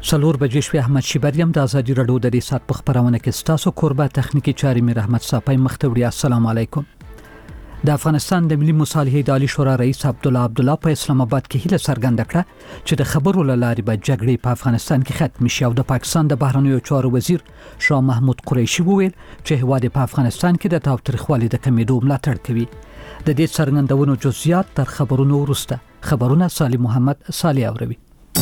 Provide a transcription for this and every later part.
سلور بجې شوې. احمد شیبریم د ازادي رادیو د ریسات په خبرونه کې ستاسو قربا تخنیکی چاري مې رحمت صاحب مختوړي. السلام علیکم. د افغانستان د ملي مصالحې د عالی شورا رئیس عبدالله په اسلام آباد کې هیله څرګنده کړه چې د خبرو لارې به جګړې په افغانستان کې ختم شي او د پاکستان د بهرنیو چارو وزیر شاه محمود قریشي وویل چې هواد په افغانستان کې د تاوتریخوالي د کمیدو ملاتړ کوي. د دې څرګندونو جزئیات تر خبرونو وروسته. خبرونه صالح محمد صالح اوروي.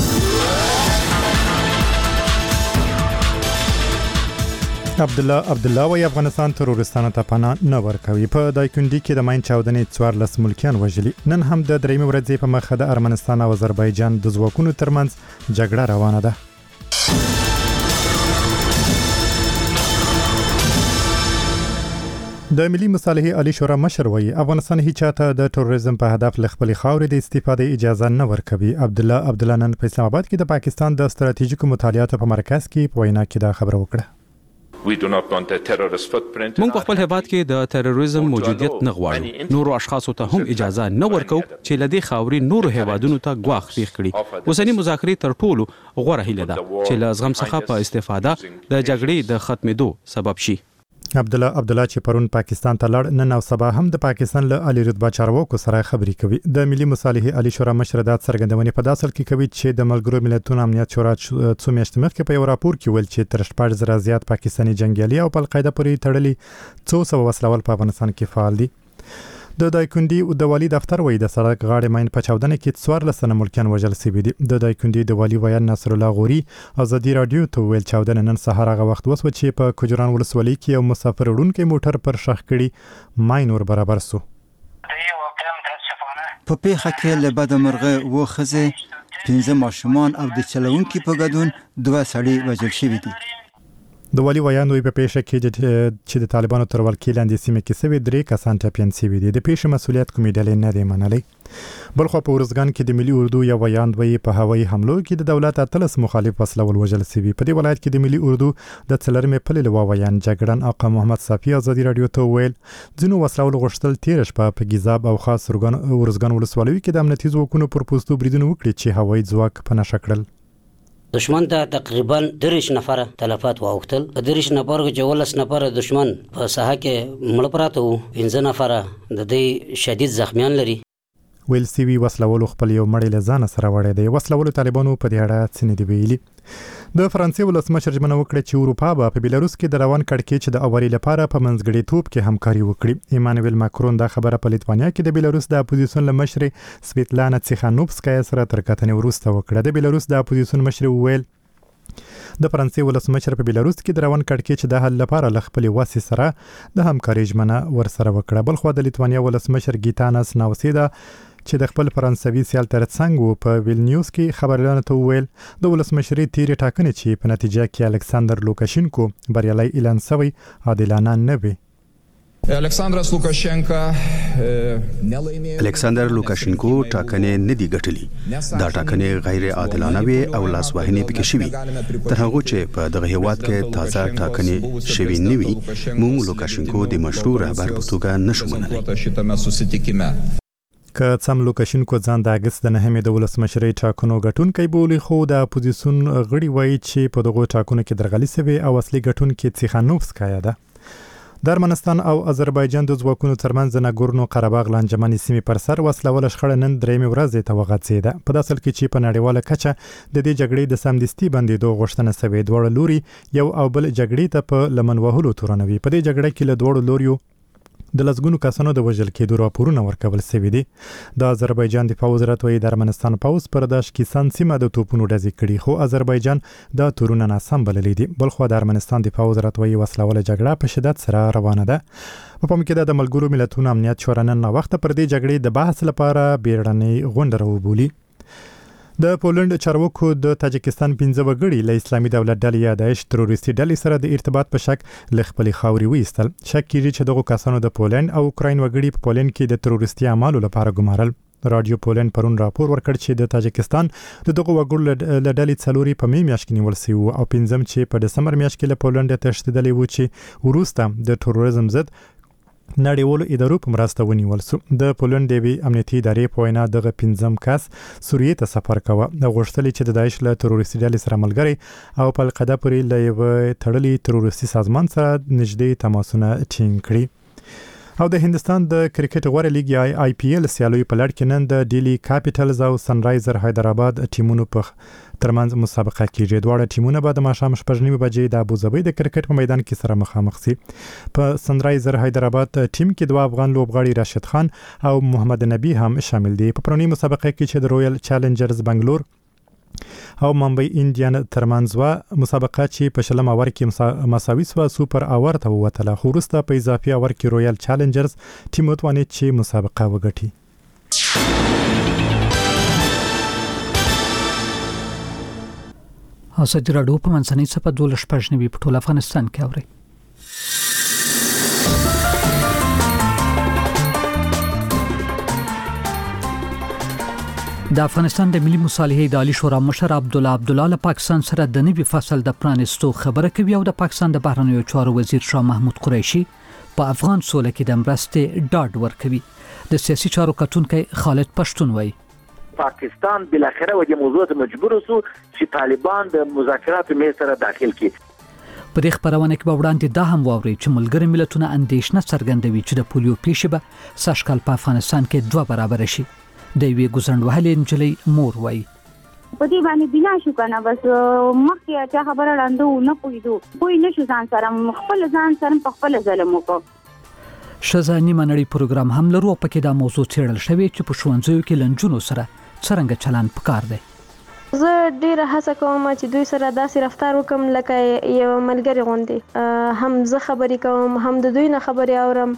عبدالله وی افغانستان ترورستانو ته پناه نه ورکوي. په دایکنډي کې د ماین چاودنې 14 ملکیان وژلي. نن هم د درېمې ورځې په مخه د ارمنستان او آذربایجان د ځواکونو ترمنځ جګړه روانه ده. د ملي مصالحې عالی شورا مشر وی افغانستان هیڅ چاته د تروریزم په هدف لخپل خاورې د استفادې اجازه نه ورکوي. عبدالله نن په اسلام آباد کې د پاکستان د ستراتیژیکو مطالعاتو په مرکز کې په وینا کې دا خبره وکړه. موږ په خپل هیواد کې د تروریزم موجودیت نه غواړو. نورو اشخاصو ته هم اجازه نه ورکو چې لدی خاوري نورو هیوادونو ته غواخ پیښ کړي. اوسنی مذاکرې تر ټولو غوره هیله ده چې له زغم څخه په استفاده د جګړې د ختمېدو سبب شي. عبدالله چې پرون پاکستان ته لړ نن او سبا هم د پاکستان له عالی رتبه چارواکو سره خبرې کوي. د ملي مصالحې عالی شورا مشر د څرګندونې په داسل کې کوي چې د ملګرو ملتونو امنیت شورا څو میاشتې مخکې په یو راپور کې ویل چې تر 14,000 زیات پاکستاني جنگیالي او په القاعده پورې تړلي 200 وسلوال په افغانستان کې فعال دي. د دایکنډي د والی دفتر وایي د سړک غاړې ماین په چاودنه کې 14 ملکیان وژل شوي دي. د دایکنډي د والی ویان نصر الله غوري ازادي رادیو ته ویل چاودنه نن سهار هغه وخت وسوه چې په کجوران ولسوالۍ کې یو مسافر وړونکی موټر پر شخ کړي ماین ور برابر سو. په پیښه کې له بده مرغه و خزه 15 ماشومان او د چلونکي په ګډون 2 سړي وژل شوي دي. د والی ویان په پیښه کې چې د طالبانو تر ولکې لاندې سیمه کې سوي 3 کسان ټپيان شوي دي. د پیښې مسولیت کومې ډلې نه دی منلي. بلخو په ورزګان کې د ملي اردو یو ویان وی په هوایي حملو کې د دولت اتلس مخالف وسلوال وژل شوي. په دې ولایت کې د ملي اردو د څلرمې پلې لوا ویان جګړن آقا محمد صافي ازادي رادیو ته ویل ځینو وسلوال غشتل تیر شپه په ګیزاب او خاص ورزګان ولسوالۍ کې د امنیتي ځواکونو پر پوستو بریدونه وکړي چې هوایي ځواک په نشه کړل. دشمن ته تقریبا 30 نفر تلفات واوختل. 30 نفر کې 14 نفر دشمن په ساحه کې مړ پراته وو. 15 نفر د دې شدید زخمیان لري. ویل سی وی وسلوالو خپل یو مړی له ځان سره وړی دی. وسلوالو طالبانو په دې اړه څه نه دی ویلي. د فرانسې ولسمشر ژمنه وکړه چې اروپا به په بیلاروس کې د روان کړکېچ د اوري لپاره په منځګړیتوب کې همکاري وکړي. ایمانویل ماکرون دا خبره په لیتوانیا کې د بیلاروس د اپوزیسیون له مشر سویتلانا تسیخانوفسکایا سره تر کتنې وروسته وکړه. د بیلاروس د اپوزیسیون مشر ویل د فرانسې ولسمشر په بیلاروس کې د روان کړکېچ د حل لپاره ل خپل واسي سره د همکاري ژمنه ورسره وکړه. بلخو د لیتوانیا ولسمشر گیتاناس ناوسیدا چې د خپل فرانسوي سیال ترڅنګ په ویلنیوس کې خبرونه ته ویل د ولسمشري تیر ټاکنې چې په نتیجه کې الکساندر لوکاشینکو بریالي اعلان شوی عادلانه نه وي. الکساندر لوکاشینکو ټاکنې نه دی ګټلې. دا ټاکنې غیر عادلانه وي او لاسوهنې پکې شوي. تر هغه چې په دغه هیواد کې تازه ټاکنې شوي نه وي موږ لوکاشینکو د مشروع رهبر په توګه نشو منلی. که څم لوکاشینکو ځان د اگست د 9مې د ولسمشرۍ ټاکنو ګټونکی بولي خو د اپوزیسیون غړي وایي چې په دغو ټاکنو کې درغلي شوې او اصلي ګټونکی تسیخانوفسکایا ده. د ارمنستان او آذربایجان د ځواکونو ترمنځ د ناګورنو قرهباغ لانجمنې سیمې پر سر وسلواله شخړه نن درېمې ورځې ته وغځېده. په داسل کې چې په نړیواله کچه د دې جګړې د سمدستي بندېدو غوښتنه شوې. دواړه لوري یو او بل جګړې ته په لمن وهلو تورنوي. په دې جګړه کې له دواړو لوریو د لسګونو کسانو د وژل کېدو راپورونه ورکول شوي دي. د آذربایجان د پوځ راتوي د ارمنستان پوځ پر داشکستان سیمه د توپونو ډزې کړي خو آذربایجان دا تورونه ناسم بللي دي. بلخو د ارمنستان د پوځ راتوي وسلواله جګړه په شدت سره روانه ده. په پام کې د ملګرو ملتونو امنیت شورا نن وخت پر دې جګړې د بحث لپاره بیړنۍ غونډه راوبولي. د پولند چارواکو د تاجکستان 15 وګړي له اسلامي دولت ډلې یا داعش تروریستي ډلې سره د ارتباط په شک له خپلې خاورې وایستل. شک کیږي چې دغه کسانو د پولند او اوکراین وګړي په پولند کې د تروریستي اعمالو لپاره ګمارل. رادیو پولند پرون راپور ورکړ چې د تاجکستان دغه وګړو له ډلې څلوري په مې میاشت کې نیول شوی او 15 چې په دسمبر میاشت کې له پولند تښتېدلې و چې وروسته د تروریزم ضد نړیوالو ادارو په مرسته ونیول شو. د پولند دی امنیتي ادارې په وینا دغه 15 کس سوریې ته سفر کاوه. د غوښتل چې د داعش له تروریستي ډلې سره ملګری او په القاعده پورې له یو تړلي تروریستي سازمان سره نږدې تماسونه ټینګ کړي. او د هندستان د کرکټ غوړه لیګ یا IPL سیالوي په لړ کې نن د ډیلی کاپیټلز او سنرایزر حیدرآباد ټیمونو په ترمنځ مسابقه کیږي. دواړه ټیمونه به د ماښام 6:30 بجې د ابوظبي د کرکټ په میدان کې سره مخامخ شي. په سنرایزر حیدرآباد ټیم کې 2 افغان لوبغاړي راشد خان او محمد نبی هم شامل دي. په پرونی مسابقه کې چې د رویل چیلنجرز بنگلور او ممبئی انډین ترمنځ و مسابقه چې په شلم اور کې مساوي سو سوپر اور ته وته. خو وروسته په اضافي اور کې رویل چیلنجرز ټیم وتوانه چې مسابقه وګټي. ازادي راډیو په منځنۍ صفحه 12 په ټول افغانستان کې اوري. د افغانستان د ملي مصالحې اداري شورا مشر عبدالله له پاکستان سره د نوي فصل د پرانستو خبره کوي او د پاکستان د بهرنیو چارو وزیر شاه محمود قریشي په افغان سوله کې د مرستې ډاډ ورکوي. د سیاسي چارو کتونکي خالد پښتون وایي پاکستان بالاخره و د موضوع ته مجبور شو چې طالبان د مذاکراتو میز سره داخل کړي. په دې خبرونه کې به وړاندې دا هم واوري چې ملګری ملتونه اندېښنه څرګندوي چې د پولیو پیښه به سږکال په افغانستان کې 2 برابر شي. د وی ګزنډوهلې انجلۍ مور وایي په دې باندې بنا شو کنه بس مخکې چې خبره لاندو نه پویدو کوئی نشو ځان سره خپل ځان سره په خپل ظلم وکړو. شزانی منړي پروګرام هم لرو په کې دا موضوع څېړل شوی چې په ښوونځیو کې لنجونو سره څرنګه چلند پکار دی. زه ډیره هڅه کوم چې دوی سره داسې رفتار وکم لکه یو ملګری غوندې. هم زه خبرې کوم هم د دوی نه خبرې اورم.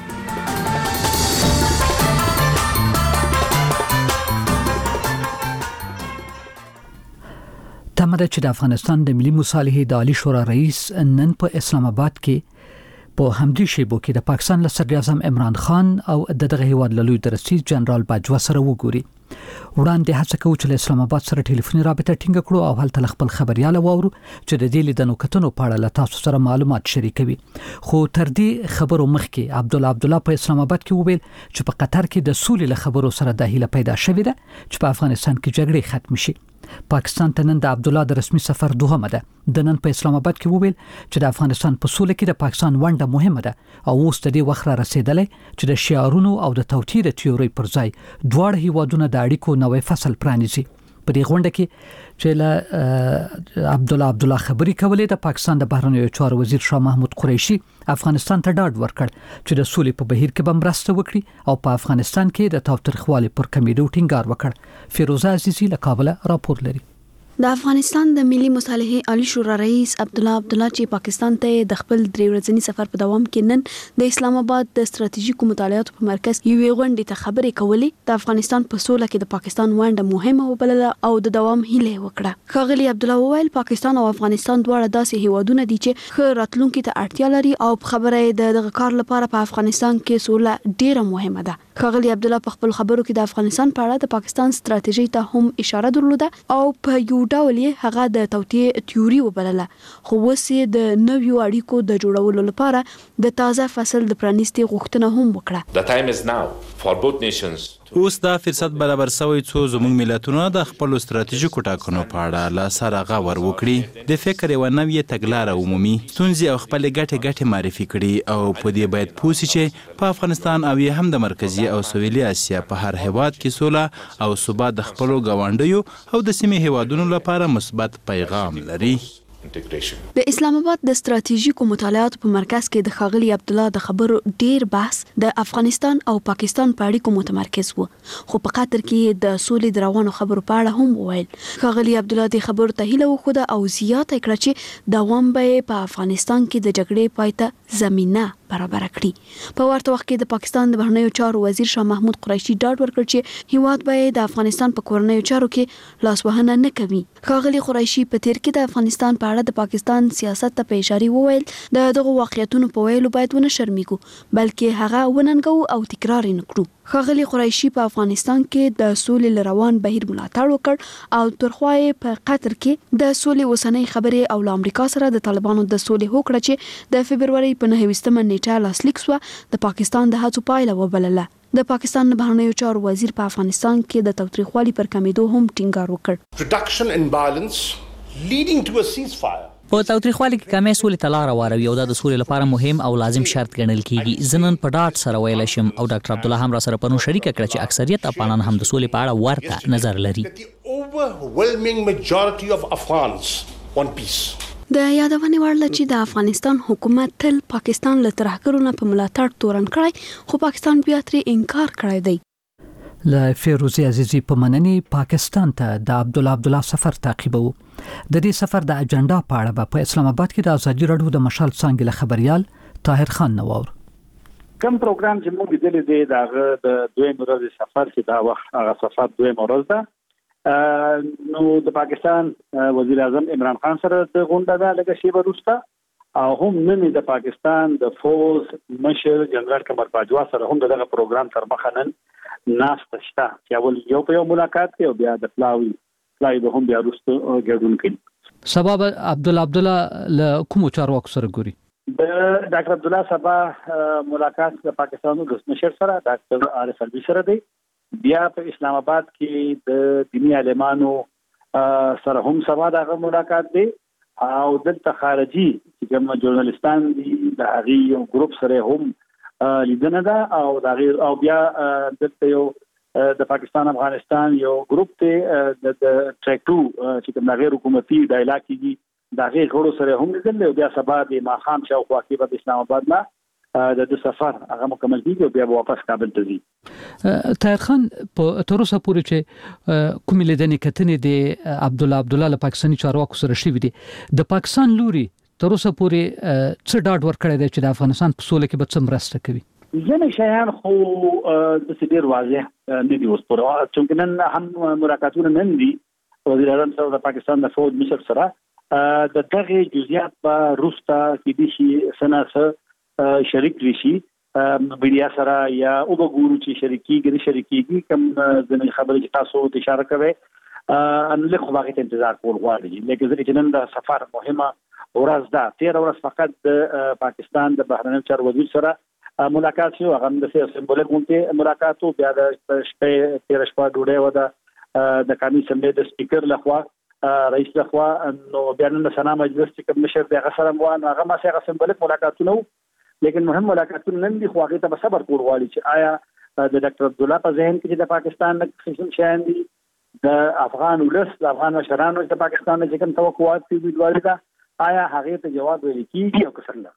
تمره چې د افغانستان د ملي مصالحې اداري شورا رئیس نن په اسلام آباد کې په همدې شیبو کې د پاکستان له صدر اعظم عمران خان او دغه هیواد له لوی رئیس جنرال باجوا سره وګوري. وړاندې هڅه کوي چې له اسلام آباد سره ټلیفوني رابطه ټینګ کړو او هلته خپل خبرياله واورو چې د دې لیدنو کتنو په اړه له تاسو سره معلومات شریکوي. خو تر دې خبرو مخکې عبدالله په اسلام آباد کې وویل چې په قطر کې د سولې له خبرو سره د هیله پیدا شوې ده چې په افغانستان کې جګړې ختم شي. پاکستان ته نن د عبدالله د رسمي سفر دوهمه ده. د نن په اسلام آباد کې وویل چې د افغانستان په سوله کې د پاکستان ونډه مهمه ده او اوس د دې وخت را رسیدلې چې د شعارونو او د توطئې د تیوري پر ځای دواړه هیوادونه د اړیکو نوې فصل پرانیزي. په دې غونډه کې چې له عبدالله خبري کولې د پاکستان د بهرنیو چارو وزیر شاه محمود قریشي افغانستان ته ډاډ ورکړ چې د سولې په بهیر کې به مرسته وکړي او په افغانستان کې د تاوتریخوالي پر کمیدو ټینګار وکړ. فیروزه عزیزی له کابل راپور لري. د افغانستان د ملي مصالحې عالی شورا رئیس عبدالله چې پاکستان ته د خپل 3 ورځنی سفر په دوام کې نن د اسلام آباد د ستراتیژیکو مطالعاتو په مرکز یوې غونډې ته خبرې کولې. د افغانستان په سوله کې د پاکستان ونډه مهمه وبلله او د دوام هیله وکړه. ښاغلي عبدالله وویل پاکستان او افغانستان دواړه داسې هیوادونه دي چې ښه راتلونکي ته اړتیا لري او په خبره د دغه کار لپاره په افغانستان کې سوله ډیره مهمه ده. ښاغلي عبدالله په خپل خبرو کې د افغانستان په اړه د پاکستان ستراتیژي ته هم اشاره درلوده او په یو ډول یې هغه د توطئې تیوري وبلله. خو اوس یې د نویو اړیکو د جوړولو لپاره د تازه فصل د پرانیستي غوښتنه هم وکړه. اوس دا فرصت برابر شوی څو زموږ ملتونه د خپل ستراتیژیکو ټاکنو په اړه له سره غور وکړي، د فکر یو نوې تګلاره عمومي ستونزې او خپل ګټې معرفي کړي او په دې باید پوه شي چې په افغانستان او هم د مرکزی او سویلي اسیا په هر هیواد کې سوله او ثبات د خپل ګاونډیو او د سیمې هیوادونو لپاره مثبت پیغام لري. د اسلام آباد د ستراتیژیکو مطالعاتو په مرکز کې د ښاغلي عبدالله د خبرو ډیر بحث د افغانستان او پاکستان په اړیکو متمرکز و، خو په قطر کې د سولې د روانو خبرو په اړه هم وویل. ښاغلي عبدالله د خبرو ته هیله وښوده او زیاته کړه چې دوام به په افغانستان کې د جګړې پای ته زمینه برابر کړي. په ورته وخت کې د پاکستان د بهرنیو چارو وزیر شاه محمود قریشي ډاډ ورکړ چې هیواد به د افغانستان په کورنیو چارو کې لاسوهنه نه کوي. ښاغلي قریشي په تیر کې د افغانستان په اړه د پاکستان سیاست ته په اشاره وویل د دغه واقعیتونو په ویلو باید ونه شرمېږو بلکې هغه وننګو او تکرار نه کړو. ښاغلي قریشي په افغانستان کې د سولې روان بهیر ملاتړ وکړ او ترخوای په قطر کې د سولې وسنۍ خبرې او امریکا سره د طالبانو د سولې هوکړه چې د فبرवरी په 9 نیټه لاسلیک شو د پاکستان د هڅو پایله وبلله. د پاکستان بهرنیو چارو وزیر په افغانستان کې د تاوتریخوالي پر کمیدو هم ټینګار وکړ. Reduction in violence leading to a ceasefire. په تاوتریخوالي کې کمی سولې ته لار واروي او دا د سولې لپاره مهم او لازم شرط ګڼل کیږي. زنن په ډاټ سره ویل شم او ډاکټر عبد الله هم را سره پنو شریک کړ چې اکثریت افغانان هم د سولې په اړه ورته نظر لري. The overwhelming majority of Afghans want peace. د یادونې وړ چې د افغانستان حکومت تل پاکستان له ترهګرونو په ملاتړ تورن کړی خو پاکستان بیا ترې انکار کړی دی. له فیروزی عزیزی په مننې پاکستان ته د عبدالله سفر تعقیبو. د دې سفر د اجنډا په اړه په اسلام آباد کې د ازادي رادیو د مشال څنګه خبريال طاهر خان نوور کوم پروګرام چې موږ لیدل دي دغه د دوه ورځې سفر چې دا وخت هغه سفر دوه ورځ ده. نو د پاکستان وزیر اعظم عمران خان سره د غونډه ده لکه شی وروسته او هم نن د پاکستان د فوز مشر جنرال قمر باجوا سره هم دغه پروګرام تر مخه نن ناشته شته چې اول یو په یو ملاقات کوي او بیا د پلاوی به هم بیا وروسته ګډون کوي. سبب عبدالله له کوم چارواکو سره ګوري؟ د ډاکټر عبدالله سبا ملاقات د پاکستان د مشر سره ډاکټر عارف الوی سره دی. بیا په اسلام آباد کې د دینی عالمانو سره هم سبا دغه ملاقات دی او دلته خارجي چې کوم ژورنالیستان دي د هغه یو ګروپ سره هم لیدنه ده او د او بیا دلته یو د پاکستان افغانستان یو ګروپ ته د ټریک 2 چې کوم غیر حکومتي ډایلاګ کیږي د غیر غړو سره هم لیدل بیا سبا د ماخام شاوخوا کې په اسلام آباد نه د سفر هغه مکمل کیږي او بیا واپس کابل ته ځي. طاهر خان په تر اوسه پورې چې کوم لیدنې کتنې د عبدالله له پاکستاني چارواکو سره شوې دي د پاکستان لوري تر اوسه پورې څه ډاډ ورکړی دی چې د افغانستان په سوله کې به څه مرسته کوي؟ ځینې شیان خو د ډیر واضح نه دي اوس پورې چې نن هم ملاقاتونه نن دي وزیر اعظم سره د پاکستان د فوج مشر سره د دغه جزئیات په روستا کې دي چې سناسه شریک شي میډیا سره یا او وګورو چې شریکيږي کوم ځنې خبرې چې تاسو اشاره کوي ان له خو باغې انتظار کول غواړي لکه ځکه چې نن د سفر مهمه ورځ ده 13 ورځ فقط د پاکستان د بهرنیو چارو وزیر سره ملاقات شو هغه د سمبولیک غونډه ملاقات او بیا د شپې 13 شپه ډوډۍ و د قومي سمبلی د سپیکر لخوا رئیس لخوا نو بیا نن سنا مجلس چې کوم مشر د غسر موان هغه ما سره سمبولیک ملاقاتونه لیکن مهم ملاقاتونه نن دي خو هغه ته صبر کول غواړي چې آیا د ډاکټر عبدالله په ذهن کې د پاکستان د خصوصي شان دي د افغان ولس د افغان مشرانو د پاکستان د کوم توقعات دي دوی دا آیا هغه ته جواب ویل کیږي او کسرله.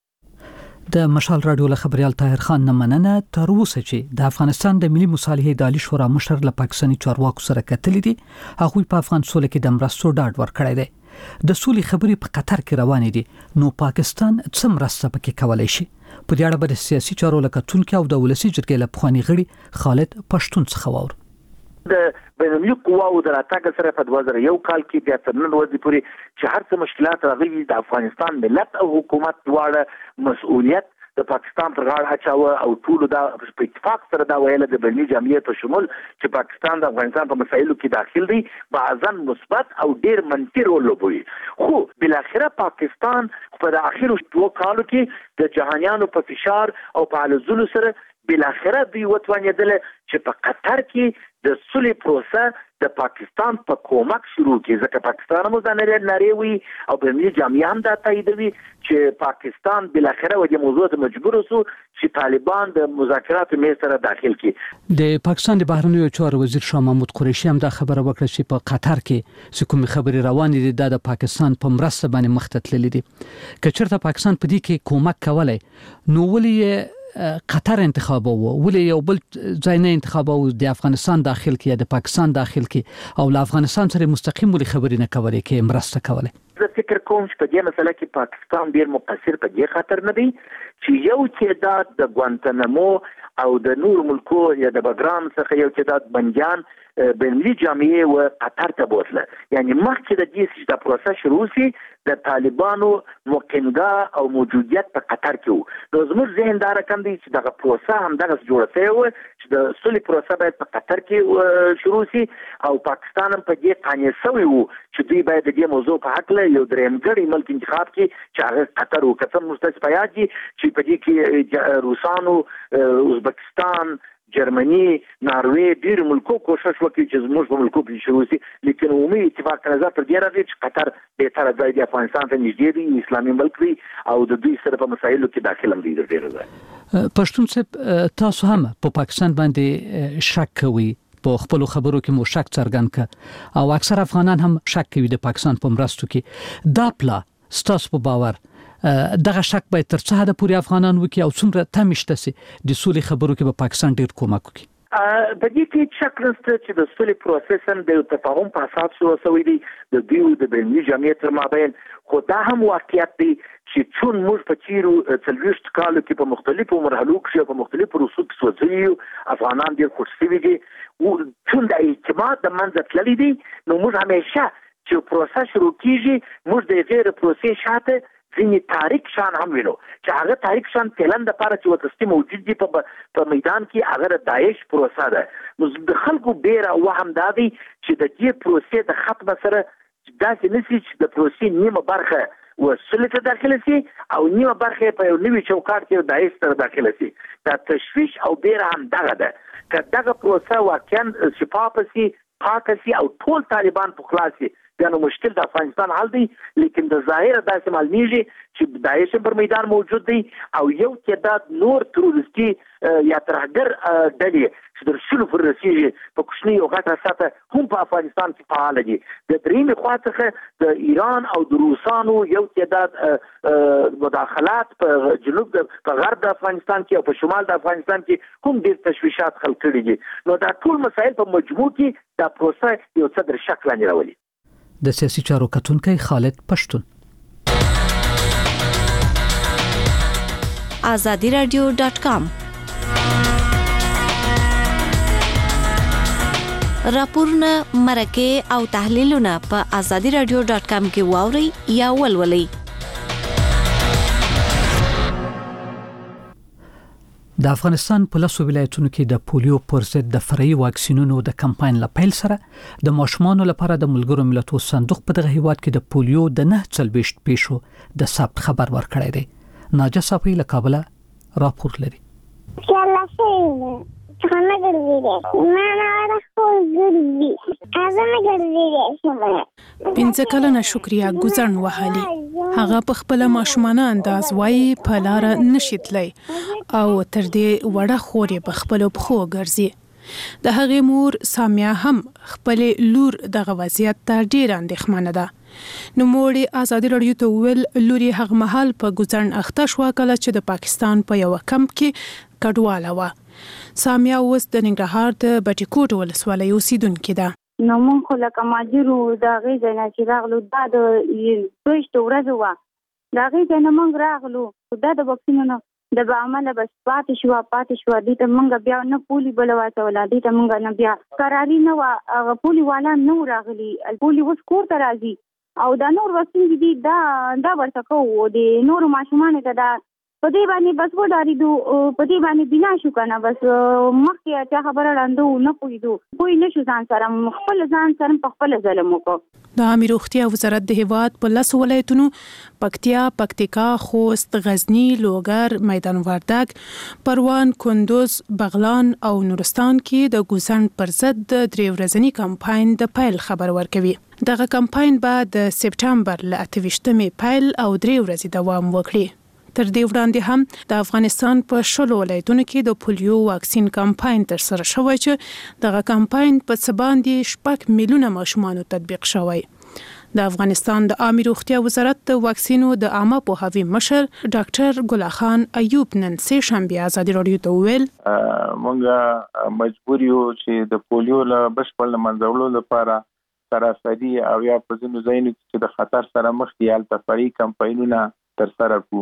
د مشال رادیو له خبريال طاهر خان نه مننه. تر اوسه چې د افغانستان د ملي مصالحې اداري شورا مشر له پاکستاني چارواکو سره کتلې دي هغه په افغان سولې کې د مرستو ډاډ ورکړی دی. د سولې خبرې په قطر کې روانې دي نو پاکستان څه مرسته پکې کولای شي؟ په دې اړه به د سیاسي چارو لکتونکو او د ولسی جرګې له پخوانی غړي خالد پښتون څخه واور. د بینالمللي قواو د راتګ سره په 2001 کال کې بیا تر نن ورځې پورې چې هر څه مشکلات راغلي د افغانستان ملت او حکومت دواړه مسؤلیت د پاکستان پر غاړه اچاوه او ټول دا په اتفاق سره دا ویل د بینالمللي جمعیت په شمول چې پاکستان د افغانستان په مسایلو کې داخل دی بعضاً مثبت او ډیر منفي رول لوبوي خو بل اخره پاکستان په اخرو 2 کالو کې د جهانیانو په فشار او په علزونو سره بل اخره دوی وتوانیدل چې په قطر کې د سولې پروسه د پاکستان په کومک شروع کی ځکه پاکستان مو د نړیوي او په ملي جامعه هم دا تاییدوي چې پاکستان بل اخره و د موضوع د مجبور سو چې طالبان د مذاکرات میز سره داخل کی. د پاکستان د بهرنیو چارو وزیر شاه محمود قریشي هم دا خبره وکړه چې په قطر کې کوم خبري روانې دي د پاکستان په مرسته باندې مختتللې دي. کچرته پاکستان په دې کې کومک کولای نو ولې قطر انتخاب وو ولې یو بل ځای نه انتخاب وو د افغانستان داخل کې یا د پاکستان داخل کې او له افغانستان سره مستقیم ولې خبرې نه کولې کې مرسته کوله؟ زه فکر کوم چې په دې مسله کې پاکستان ډیر مقصر په دې خاطر نه دی چې یو تعداد د ګوانتنامو او د نور ملکو یا د بګرام څخه یو تعداد بنديان بینالمللي جامعه و قطر ته بوتله. یعنی مخکې د دې چې د پروسه شروع شي د طالبانو مقیمګاه او موجودیت په قطر کې وو. نو زموږ ذهن دا رقم دی چې دغه پروسه هم دغه جوړه شوې وه چې د صلح پروسه باید په قطر کې شروع شي او پاکستان هم په دې قانع شوی وو چې دوی باید د دې موضوع په هکله یو درېیمګړی ملک انتخاب کړي چې هغه قطر وو. که څه موږ تاسو په یاد دي چې په دې کې روسانو، ازبکستان، جرمني، ناروې ډیر ملکو کوشش وکړي چې زموږ په ملکو کې شروع شي، لیکن عمومي اتفاق نظر پر دې راځي چې قطر بهتره ځای دی، افغانستان ته نږدې دی، اسلامي ملک دی او د دوی سره په مسایلو کې داخل هم دی ډیر ځای. پښتون صاحب تاسو هم په پاکستان باندې شک کوي، په خپل خبرو کې مو شک څرګند ک او اکثر افغانان هم شک کوي د پاکستان په مرستو کې. دا پلا ستاسو په باور دغه شک باید تر څه حد پورې افغانان وکي او څومره تمشته سي د سولې خبرو کې به پاکستان ډیر کومک وکي؟ په دې کې شک نشته چې د سولې پروسس هم د تفاهم په اساس شوی دی د دوی د بینالمللي جامعه تر مابین. خو دا هم واقعیت دی چې چون موږ په تیرو 40 کالو کې په مختلفو مرحلو کې په مختلفو رسوب سوځي افغانان ډیر خوش شوي دي او چون د اعتماد د منځ تللی دی، نو موږ همیشه چې پروسس شروع کیږي موږ د غیر پروسس شاته ځینې تاریخ شان هم وینو چې هغه تاریخ شان تلند لپاره چې وتستی موجود دي په میدان کې هغه د داعش پروسه ده. نو د خلکو ډیر وهم دادي چې د دې پروسې د ختم سره داسې نشي چې د پروسې نیمه برخه وسله ته داخله شي او نیمه برخه په یو نوي چوکاټ کې داعش سره داخله شي. دا تشویش او ډیر هم دغه ده که دغه پروسه واقعا شفاف شي، پاک شي او ټول طالبان په خلاص شي، یعنی مشکل د افغانستان حل دی. لیکن د ظاهر داسې معلومیږي چې داعش پر میدان موجود دی او یو تعداد نور تروریستي یا ترهګر ډلې چې د شلو پر رسیږي په کوچني او غټه سطح هم په افغانستان کې فعال دي. د درېیمې خوا څخه د ایران او د روسانو یو تعداد مداخلات په جنوب په غرب د افغانستان کې او په شمال د افغانستان کې هم ډېر تشویشات خلق کړي دي. نو دا ټول مسایل په مجموع کې دا پروسه یو څه در شک لاندې راولي. د سیاسي چارو کتونکی خالد پښتون. azadiradio.com راپورونه، مرکه او تحلیلونه په azadiradio.com کې واوري یا ولولئ. د افغانستان په لاسو ولایتونو کې د پولیو پر ضد د فرعي واکسینونو د کمپاین لپاره سره د ماشومانو لپاره د ملګرو ملتونو صندوق په دغه هیواد کې د پولیو د 9 پیښو د ثبت خبر ورکړی دی. ناجه صافی له کابل راپور لري. پنځه کلنه شکریا ګزن وهالي هغه په خپل ماشومانه انداز وایي په لار نشیتلی او تر دې وړه خورې په خپل پخو ګرځي. د هغې مور سامیا هم خپل لور دغه وضعیت ته ډیر اندېښمنه ده. نو مورې آزادي راډیو ته ویل لوري هغه مهال په ګزن اخته شو کله چې د پاکستان په یو کمپ کې کډواله و. سامیا اوس د ننګرهار د بټي کوټ ولسوالۍ اوسیدونکې ده. نو مونږ خو لکه ماجرو د هغې ځای نه چې راغلو دا د 2 ورځې وه د هغې ځای نه مونږ راغلو دا د واکسینونو د به عمله بس پاتې شوه دې ته مونږ بیا نه پولي بله واچوله دې ته مونږ نه بیا قراري نه وه هغه پولي والا نه و راغلي پولي اوس کور ته راځي او دا نور واکسین دي دا ورته کوو د نورو ماشومانو ته دا په دې باندې بس وډارېدو په دې باندې بنا شو که نه بس مخکې چا خبره ړانده نه پوهېدو پوه نه شو ځان سره خپل ځان سره په خپله ظلم وکړو. د عامې روغتیا وزارت د هیواد په 10 ولایتونو پکتیا، پکتیکا، خوست، غزنی، لوګر، میدان وردګ، پروان، کندوز، بغلان او نورستان کې د ګوزن پر ضد د 3 ورځني کمپاین د پیل خبر ورکوي. دغه کمپاین به د سپټمبر ل 28 پیل او 3 ورځې دوام وکړي. تر دې وړاندې هم د افغانستان په 10 ولایتونو کې د پولیو واکسین کمپاین ترسره شوی چې دغه کمپاین په څه باندې 6 میلیونه ماشومانو تطبیق شوی. د افغانستان د عامې روغتیا وزارت د واکسینو د عامه پوهاوي مشر ډاکټر ګل خان ایوب نن سه شنبه آزادي راډیو ته ویل مونږه مجبور یو چې د پولیو له بشپړ منځولو لپاره سراسري او یا په ځینو ځایونو کې د خطر سره مخ دي التفاعلي کمپاینونه ترسره کوو.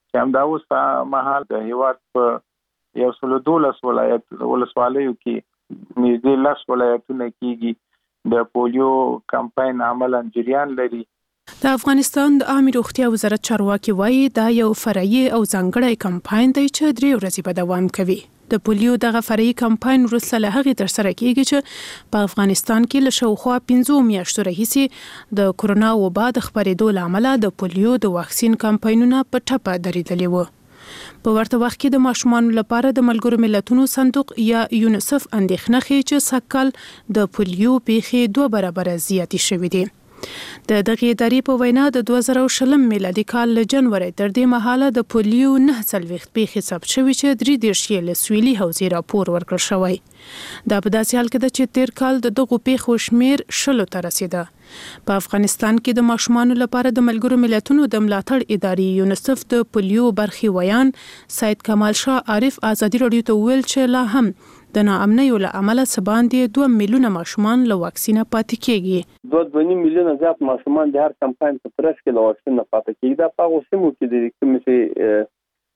چې همدا اوس په مهال د هیواد په 112 ولسوالیو کې نږدې 10 ولایتونه کېږي د پولیو کمپاین عملاً جریان لري. د افغانستان د عامه روغتیا وزارت چارواکي وایي دا یو فرعي او ځانګړی کمپاین دی چې 3 ورځې به دوام کوي. د پولیو دغه فرعي کمپاین وروسته له هغې ترسره کېږي چې په افغانستان کې له شاوخوا 15 میاشتو راهیسې د کورونا وبا د خپرېدو له امله د پولیو د واکسین کمپاینونه په ټپه درېدلي وو. په ورته وخت کې د ماشومانو لپاره د ملګرو ملتونو صندوق یا یونیسف اندېښنه ښیي چې سږکال د پولیو پیښې 2 برابره زیاتې شوې دي. د دغه ادارې په وینا د 2020 میلادي کال له جنوري تر دې مهاله د پولیو 49 پیښې ثبت شوې چې 33 له سویلي حوزې راپور ورکړل شوی. دا په داسې حال کې ده چې تیر کال د دغو پیښو شمیر 10 ته رسیده. په افغانستان کې د ماشومانو لپاره د ملګرو ملتونو د ملاتړ ادارې یونیسف د پولیو برخي ویان سید کمال شاه عارف ازادي رادیو ته ویل چې لا هم د ناامنیو له امله سباندې 2 میلیونه ماشومان له واکسینه پاتې کېږي. 2.5 میلیونه زیات ماشومان د هر کمپاین په ترڅ کې له واکسینه پاتې کېږي. دا په هغو سیمو کې د کومې چې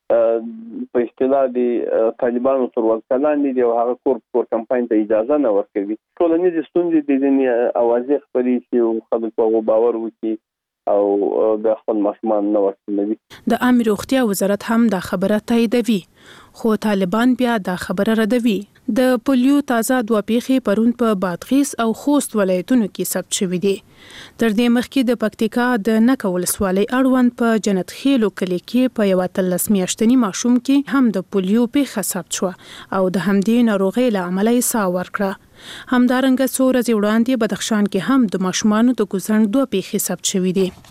په اصطلاح د طالبانو تر ولکه لاندې دي او هغه کور کمپاین ته اجازه نه ورکوي. ټولنیزې ستونزې د ځینې اوازې خپرې چې خلک په هغو باور وکړي او د خپل ماشومان نه واکسینوي. د عامه روغتیا وزارت هم دا خبره تاییدوي، خو طالبان بیا دا خبره ردوي. د پولیو تازه 2 پیښې پرون په بادغیس او خوست ولایتونو کې ثبت شوې دي. تر دې مخکې د پکتیکا د نکه ولسوالۍ اړوند په جنت خیلو کلي کې په 13 میاشتني ماشوم کې هم د پولیو پیښه ثبت شو او د همدې ناروغۍ له امله یې ساه ورکړه. همدارنګه څو ورځې وړاندې بدخشان کې هم د ماشومانو د ګوزڼ 2 پیښې ثبت شوې دي.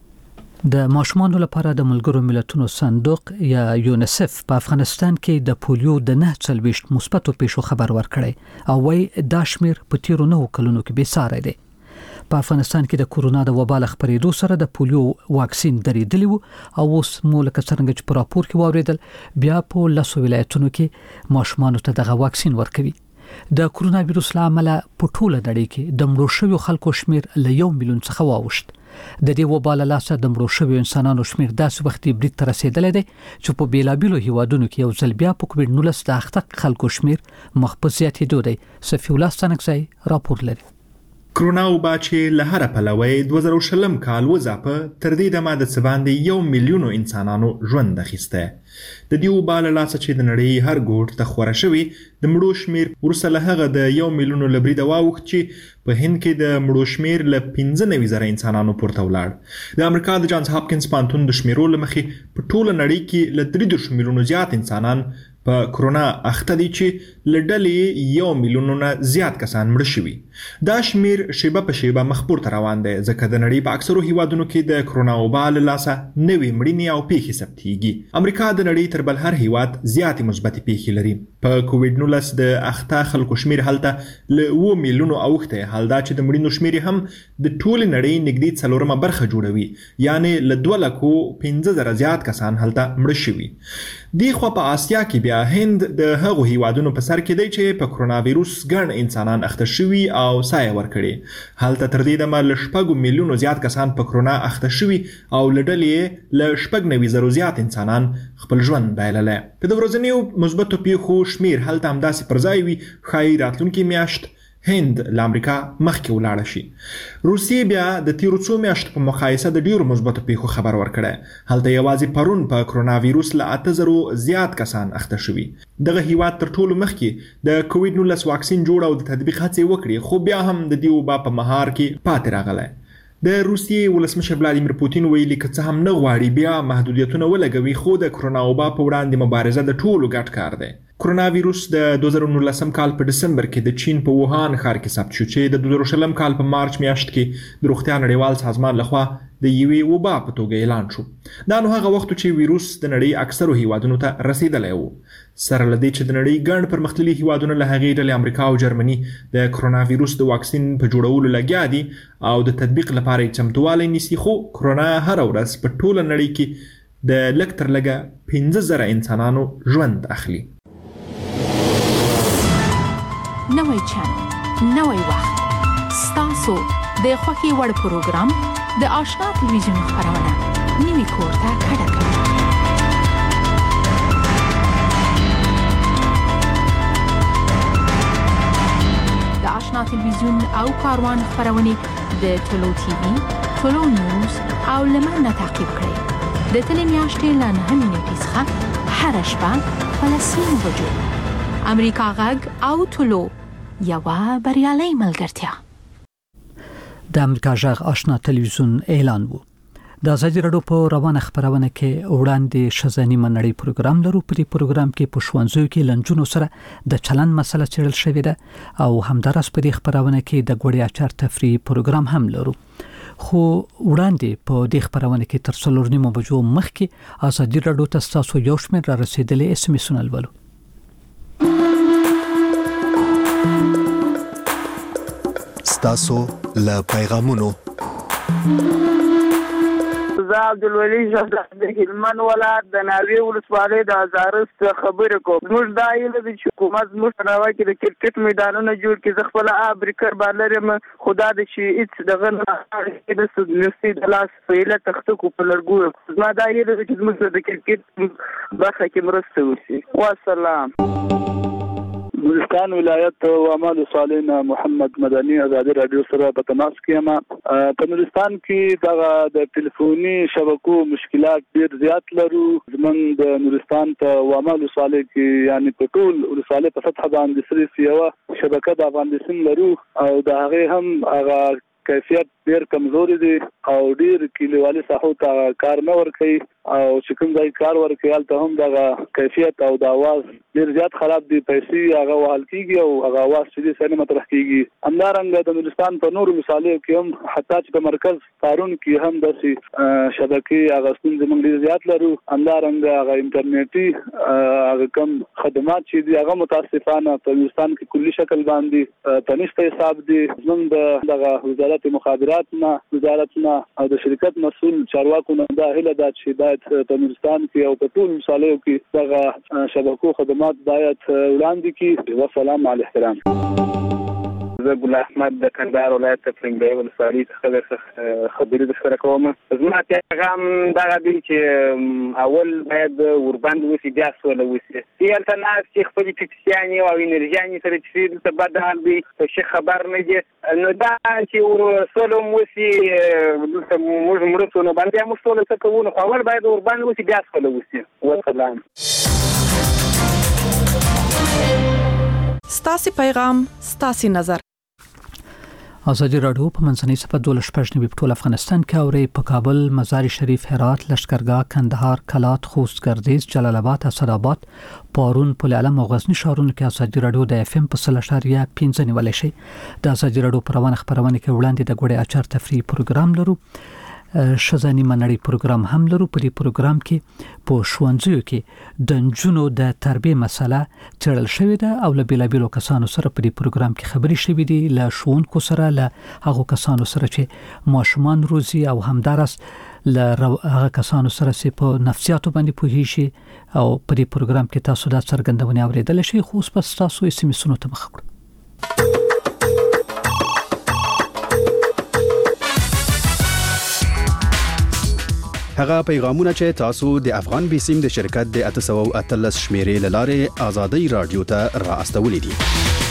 د ماشومانو لپاره د ملګرو ملتونو صندوق یا یونیسف په افغانستان کې د پولیو د 49 مثبتو پیښو خبر ورکړی او وايي دا شمیر په تیرو 9 کلونو کې بېساری دی. په افغانستان کې د کورونا د وبا له خپرېدو سره د پولیو واکسین درېدلی وو او اوس مو لکه څنګه چې په راپور کې واوریدل بیا په 10 ولایتونو کې ماشومانو ته دغه واکسین ورکوي. د کورونا وایروس له امله په ټوله نړۍ کې د مړو شویو خلکو شمیر له 1 میلیون څخه واوښت. د دې وبا له لاسه د مړو شویو انسانانو شمیر داسې وختي برید ته رسیدلی دی چې په بیلابیلو هیوادونو کې یو ځل بیا په کووډ 19 د اخته خلکو شمیر مخ په زیاتېدو دی. صفي الله ستانکزی راپور لري. کرونا وبا چې له هره پلوه 2020 کال وځاپه تر دې دمه د څه باندې 1 میلیونو انسانانو ژوند اخیسته. د دې وبا له لاسه چې د نړۍ هر ګوټ ته خوره شوي د مړو شمیر وروسته له هغه د 1 میلیونو له بریده واوښت چې په هند کې د مړو شمیر له 15,000 انسانانو پورته ولاړ. د امریکا د جانز هاپکینز پوهنتون د شمیرو له مخې په ټوله نړۍ کې له 3 میلیونو زیات انسانان په کرونا اخته دي چې له ډلې 1 میلیون نه زیات کسان مړه شوي. دا شمیر شیبه په شیبه مخ پورته روان دی ځکه د نړۍ په اکثرو هیوادونو کې د کرونا وبا له لاسه نوې مړینې او پیښې ثبتېږي. امریکا د نړۍ تر بل هر هیواد زیاتې مثبتې پیښې لري. په کووډ 19 د اخته خلکو شمیر هلته له 7 میلیونو اوښتی، حال دا چې د مړینو شمیر هم د ټولې نړۍ نږدې 4 برخه جوړوي، یعنی له 2,15,000 زیات کسان هلته مړه شوي. دی خو په آسیا کې بیا هند د هغو هیوادونو په سر کې دی چې په کرونا وایروس ګڼ انسانان اخته شوي او سایه ورکړي. هلته تر دې دمه له 6 میلیونو زیات کسان په کرونا اخته شوي او له ډلې له 90,000 زیات انسانان خپل ژوند بایللی. که د ورځنیو مثبتو پیښو شمیر هلته همداسې پر ځای وي، ښایي راتلونکې میاشت هند له امریکا مخکې ولاړه شي. روسیې بیا د تیرو څو میاشتو په مقایسه د ډیرو مثبتو پیښو خبر ورکړی. هلته یوازې پرون په کرونا وایروس له 8,000 زیات کسان اخته شوي. دغه هیواد تر ټولو مخکې د کووډ 19 واکسین جوړ او د تطبیق هڅې وکړي، خو بیا هم د دې وبا په مهار کې پاتې راغلی. د روسیې ولسمشر ولادیمیر پوتین ویلي که څه هم نه غواړي بیا محدودیتونه ولګوي، خو د کرونا وبا په وړاندې مبارزه د ټولو ګډ کار دی. کرونا وایروس د 2019 کال په دسمبر کې د چین په ووهان ښار کې ثبت شو چې د 2020 کال په مارچ میاشت کې د روغتیا نړیوال سازمان لخوا د یوې وبا په توګه اعلان شو. دا نو هغه وخت چې وایروس د نړۍ اکثرو هیوادونو ته رسیدلی و. سره له دې چې د نړۍ ګڼ پرمختللي هیوادونه له هغې ډلې امریکا او جرمني د کرونا وایروس د واکسین په جوړولو لګیا دي او د تطبیق لپاره یې چمتووالی نیسي، خو کرونا هره ورځ په ټوله نړۍ کې د لږ تر لږه 15,000 انسانانو ژوند اخلي. نوی چینل، نوی وخت، ستاسو د خوښې وړ پروګرام د آشنا تلویزیون خپرونه نوي کور ته کډه کوي. تلویزیون او کاروان خبرونه د ټولو ټي وي ټولو نیوز او لمنه تعقیب کړئ د تلې میاشتې له 9 نیټې څخه هر شپه په 10 بجو امریکا غږ او ټولو یوه بریالۍ ملګرتیا. د امریکا غږ آشنا تلویزیون اعلان وو. د ازادي رادیو په روانه خبرونه کې وړاندې شزنی منړی پروګرام لرو. په دې پروګرام کې په شوانځو کې لنجونو سره د چلن مسله چیرل شوې ده او همدارس په دې خبرونه کې د ګوړې اچار تفریح پروګرام هم لرو. خو وړاندې په دې خبرونه کې تر 3:30 بجو مخکې ازادي رادیو ته تاسو یو شمېر را رسیدلې اس ام اس ولولو. ستاسو له پیغامونو زه عبدالولي شهزاد د هلمند ولایت د ناوې ولسوالۍ د ازارس خبرې کوم. موږ دا هیله ده چې حکومت زموږ په ناوه کې د کرکټ میدانونه جوړ کړي. زه خپله برکر بالر یم، خو دا ده چې هېڅ دغه نسي د لاس په هیله تخته کو په لرګو. زما دا هیله ده چې زموږ د کرکټ برخه کې مرسته وشي. والسلام. ګلستان ولایت وامل صالح محمد مدني ازادي رادیو سره په تماس کې یم. په نورستان کې د ټلیفوني شبکو مشکلات ډیر زیات لرو. زمون د نورستان په وامل صالح کې یعنی په ټول ولسوالۍ په سطح باندې صرف یو شبکه د افغانستان سیم لرو او د هغه هم هغه کیفیت ډیر کمزوري دي او ډیر کلیوالي ساحو ته کار نه ورکوي او چې کوم ځای کار ورکوي هلته هم دغه کیفیت او د اواز ډیر زیات خراب دي. پیسې هغه وهل کېږي او هغه اواز چې دي سره مطرح کېږي. همدارنګه د نورستان په نورو مثالونو کې هم حتی چې په مرکز کارون کې هم داسې شبکې هغه ستونزې موږ ډیر زیات لرو. همدارنګه هغه انټرنیټي هغه کم خدمات چې دي هغه متاسفانه په نورستان کې کلي شکل باندې په نشته حساب دي. زموږ دغه وزارت مخابراتنا وزارتنا او د شرکت مسؤل چارواکو نه دا هیله ده چې باید په نورستان کې او په ټول مثالونو کې دغه شبکو خدمات باید وړاندې کړي. والسلام علی احترام. زه ګل احمد د کندهار ولایت فرنګي ولسوالۍ څخه خبرې درسره کوم. زما پیغام دا دی چې اول باید ورباندې وسی بیا سوله وسی. یلته ناس چې خپل ټکسیانې او انرژیانې سره چې د بدل دی چې خبر نه دي نو دا چې سوله وسی موږ مرسته نه باندې موږ سوله څه کوو نو اول باید ورباندې وسی بیا سوله وسی. والسلام. ستاسو پیغام ستاسو نظر. ازادي رادیو په منځنۍ صفه 12 په ټول افغانستان کې اوري. په کابل، مزار شریف، هرات، لشکرګاه، کندهار، کلات، خوست، ګردیز، جلال آباد، اسداباد، پارون، پل علم او غزنی ښارونو کې ازادي رادیو د اف ام په 0.5 نیولای شي. د ازادي رادیو پر روانه خبرونه کې وړاندې د ګوړې اچار تفریح پروګرام لرو. شزنی منړی پروګرام هم لرو. په دې پروګرام کې په شوانځیو کې د نجونو د تربیه مسله چړل شوې ده او له بیلابیلو کسانو سره په دې پروګرام کې خبرې شوې دي. له ښوونکو سره، له هغو کسانو سره چې ماشومان روزي او همدارس له هغه کسانو سره چې په نفسیاتو باندې پوهیږي او په دې پروګرام کې تاسو دا څرګندونه اوریدل شي. خو اوس بس تاسو یې سیمه ته مخ کړئ. هغه پیغامونه چې تاسو د افغان بیسیم د شرکت د 813 شمیرې لاره ازادي رادیو ته را استولې دي.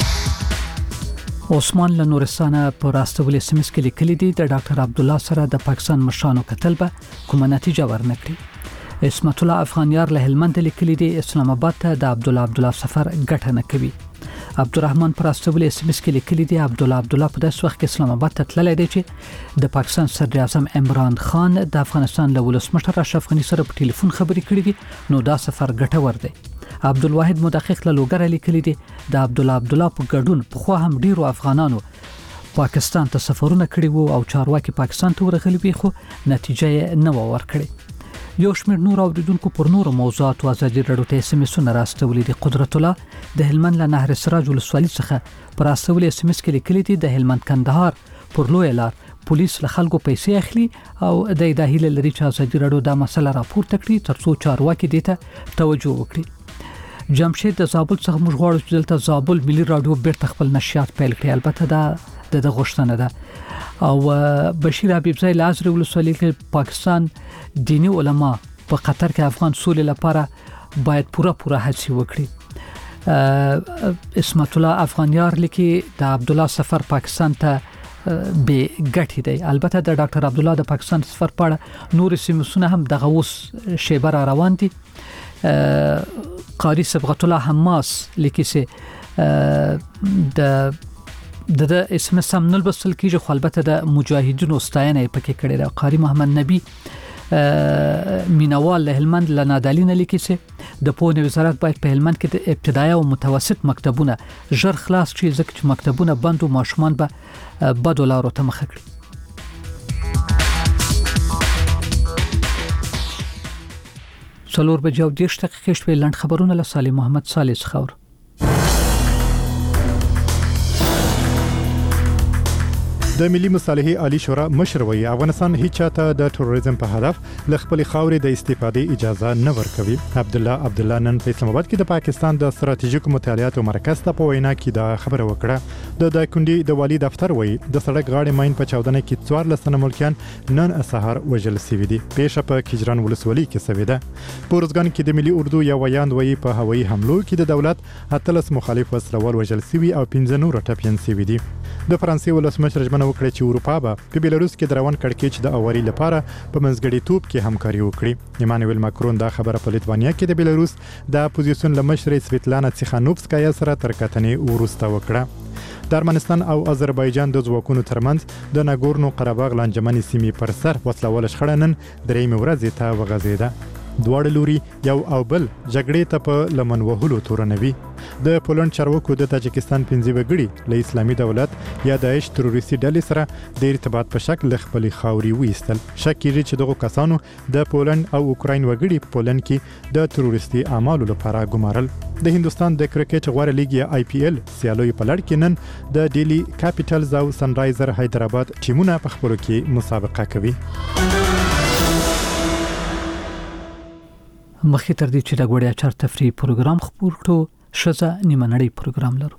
عثمان له نورستانه په راستولې سیمس کې لیکلي دي د ډاکټر عبد الله سره د پاکستان مشرانو کتل به کومه نتیجه ورنکړي. اسمت الله افغانیار له هلمند لیکلي دي اسلام آباد ته د عبد الله سفر ګټه نه کوي. عبدالرحمن پر استولې اس ام اس کې لیکلي دي عبد الله په داس وخت کې اسلام آباد ته تللی دی چې د پاکستان صدر اعظم عمران خان د افغانستان له ولسمشر اشرف غنی سره په ټلیفون خبرې کړې دي نو دا سفر ګټور دی. عبدالواحد مدقق له لوګر لیکلي دي د عبد الله په ګډون په خو هم ډیرو افغانانو پاکستان ته سفرونه کړي وو او چارواکي پاکستان ته ورغلي وي خو نتیجه نه ورکړي. یو شمېر نور اوریدونکو پر نورو موضوعات او ازادي رادیو ته اس ام اس راستولي دي. قدرت الله د هلمند له نهر سراج ولسوالۍ څخه پر راستولي اس ام اس کې لیکلي دي د هلمند کندهار پر لوی لار پولیس له خلکو پیسې اخلي او د داهیل لري چې ازادي رادیو دا مسله راپورته کړي ترڅو چارواکي دې ته توجه وکړي. جمشید د زابل څخه موږ غواړو چې دلته زابل ملي رادیو بیرته خپل نشریات پیل کړي. البته دا د غوښتنه ده او بشیر حبیب زای لازر ولسوالۍ کې پاکستان دینی علما په قطر کې افغان سولې لپاره باید پوره هڅې وکړي. اسمت الله افغانیار لیکي د عبد الله سفر پاکستان ته به ګټي دی. البته د ډاکټر عبد الله د پاکستان سفر په اړه نور سیمسونه هم دغه اوس شیبه را روان دي. قاری صبغت الله حماس لیکي چې د اسم سم نل بسل کیږي خو البته د مجاهدینو ستاینه پکې کړي ده. قاری محمد نبی مینوال له هلمند لنادالین لیکي چې د پوهنې وزارت باید په هلمند کې د ابتدایي او متوسط مکتبونه ژر خلاص کړي ځکه چې مکتبونه بند او ماشومان به بدو لارو ته مخه کړي. څلور بجې او 10 دقیقې شوې. لنډ خبرونه له صالح محمد صالح خور. د ملي مصالحې عالی شورا مشر وی افغانستان هیڅ چاته د تروریزم په هدف ل خپل خاورې د استفادې اجازه نه ورکوي. عبد الله نن په اسلام آباد کې د پاکستان د ستراتیژیکو مطالعاتو مرکز ته په وینا کې دا خبره وکړه. د دایکنډي د والی دفتر وی د سړک غاړې ماین په چاودنه کې 14 تنه ملکیان نن سهار وژل شوي دي. پیښه په کجران ولسوالۍ کې شوې ده. پورزګان کې د ملي اردو یو ویاند وی په هوایي حملو کې د دولت 13 مخالف وسلوال وژل شوي او 15 نور ټپيان شوي دي. د فرانسې ولسمشر ژمنه وکړه چې اروپا به په بیلاروس کې د روان کړکېچ د اوري لپاره په منځګړیتوب کې همکاري وکړي. ایمانوئل ماکرون دا خبره په لیتوانیا کې د بیلاروس د اپوزیسیون لمشر سویتلانا تیخانوفسکایا سره تر کتنې وروسته وکړه. د ارمنستان او آذربایجان د ځواکونو ترمنځ د ناګورنو قرهباغ لانجمنې سیمې پر سر وسلواله شخړه نن درېیمې ورځې ته وغځېده. دواړه لوري یو او بل جګړې ته په لمن وهلو تورنوي. د پولند چارواکو د تاجکستان 15 وګړي له اسلامي دولت یا داعش تروریستي ډلې سره د ارتباط په شکل خپل خاوري وېستل. شک کیږي چې دغه کسانو د پولند او اوکراین وګړي په پولند کې د تروریستي اعمالو لپاره ګمارل. د هندستان د کرکټ غوړه لیګ یا IPL سیالوي په لړ کې نن د ډیلی کیپټلز او سنرایزر حیدرآباد ټیمونه په خپلو کې مسابقه کوي. مخکې تر دې چې د غوړیا چار تفریح پروګرام خپور کړو شزه نیمه نړۍ پروګرام لرو.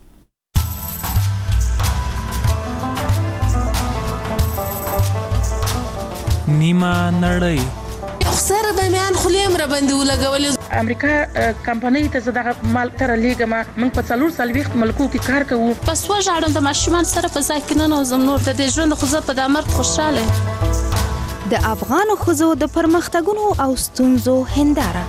نیمه نړۍ سره د میان خلیم را باندې ولګولې. امریکا کمپنۍ ته زداغه مال تر لیګما موږ په 4 ملکو کې کار کوو. پس وژاړم د ماشومان سره په ځای کې نه نوزم نور د دې ژوند خو زه په دامر خوشاله. د افغان ښځو د پرمختګونو او ستونزو هنداره.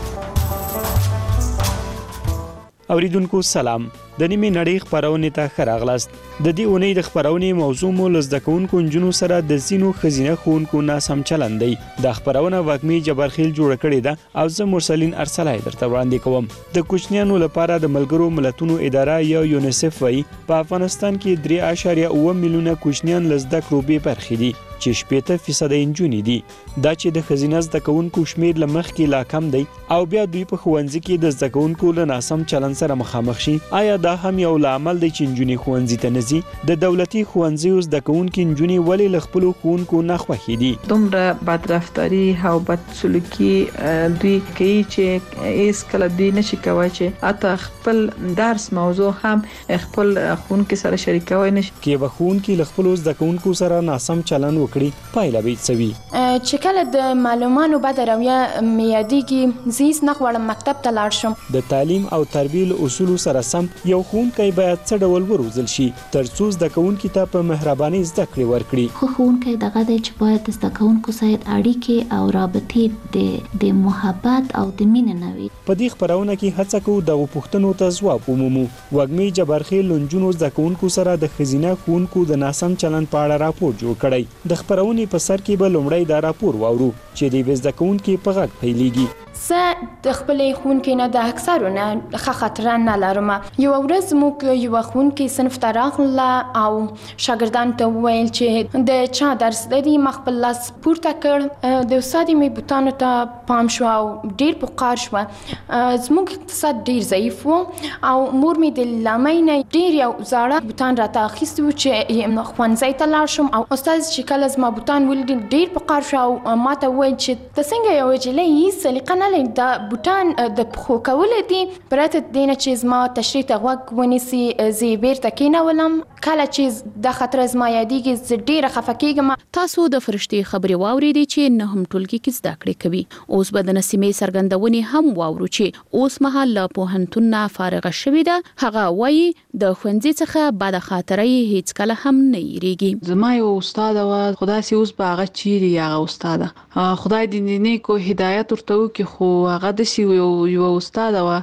اوریدونکو سلام. د نیمه نړۍ خبرونه ته خراغلاست. د دې اونۍ د خبرونه موضوع مو لزدکونکو انجونو سره د زینو خزینه خونکو ناسم چلندې. د خبرونه واګمی جبرخیل جوړ کړی ده او زه مرسلین ارسلای درته وړاندې کوم. د کوچنیانو لپاره د ملګرو ملتونو اداره یا یونیسف وایي په افغانستان کې 3.9 میلیونه کوچنیان لزدکرو به برخې دي چې 80% انجونې دي. دا چې د خزینه زدکونکو شمیر لمخ کې لا کم دی او بیا دوی په ښوونځي کې د زدکونکو له ناسم چلند سره مخامخ شي. آیا دا هم یو لامل دی چې انجونې ښوونځي ته نه ځي؟ د دولتي ښوونځیو زدکونکو انجونې ولې له خپلو ښوونکو نه خوښې دي؟ دومره بدرفتاري او بدسلوکي دوی کوي چې هیڅ کله دوی نشي کولی چې حتی خپل درس موضوع هم خپل ښوونکي سره شریکوي نشي. کې به ښوونکي له خپلو زدکونکو سره ناسم چلند وکړي پایله به څه وي؟ چې کله د معلوماتو بد رویه میادیږي زیس نه غواړم مکتب ته لاړ شم. د تعلیم او تربیه اصول سره سم یو ښوونکی باید څه ډول وروزل شي ترڅو زدکونکو ته په مهرباني زده کړې ورکړي؟ خو ښوونکی دغه د چې باید د زدکونکو سره اړیکې او رابطې د محبت او د مینې نه وي. په دې خبرونه کې هڅه کوو د پوښتنو ته ځواب ومومو. وګمی جبرخیل لنجونو زدکونکو سره د خزینه ښوونکو د ناسم چلند په اړه راپور جوړ کړی. د خبرونې په سر کې به لومړی دا راپور واورو چې د زدکونکو په غږ پیلېږي. زه د خپلې ښوونکې نه د اکثرونه ښه خاطره نه لرم. یو ورځ موږ یو ښوونکې صنف ته راغله او شاګردانو ته وویل چې د چا درس دی. ما خپل لاس پورته کړ. د استاد مې بوتانو ته پام شو او ډېر پوقار شوه. زموږ اقتصاد ډېر ضعیف و او مور مې د لامۍ نه ډېر یو زاړه بوتان راته اخیستي وو چې ښوونځي ته لاړ شم او استاد چې کله زما بوتان ولید ډېر پوقار شو او ما ته وویل چې ته څنګه یو نجلۍ هیڅ سلیقه نه بله د بوټان د پخو کول دي پرته دینه چې زما تشریح ته غوږ ونیسي زه بیرته کېنولم کله چې د خطر زما یادېږي زه ډېره خفه کېږم. تاسو د فرشتې خبرې واورېدې چې نه هم ټولګي کې زده کړې کوي. اوس به د نسیمې څرګندونې هم واورو چې اوس مهال له پوهنتون نه فارغه شوې ده. هغه وایي د ښوونځي څخه بد خاطرې هیڅ کله هم نه یریږي. زما یو استاد و خدای سي اوس به هغه چیرې هغه استاد خدای دې نیکو هدایت ورته وکړي خو هغه د سی یو استاد و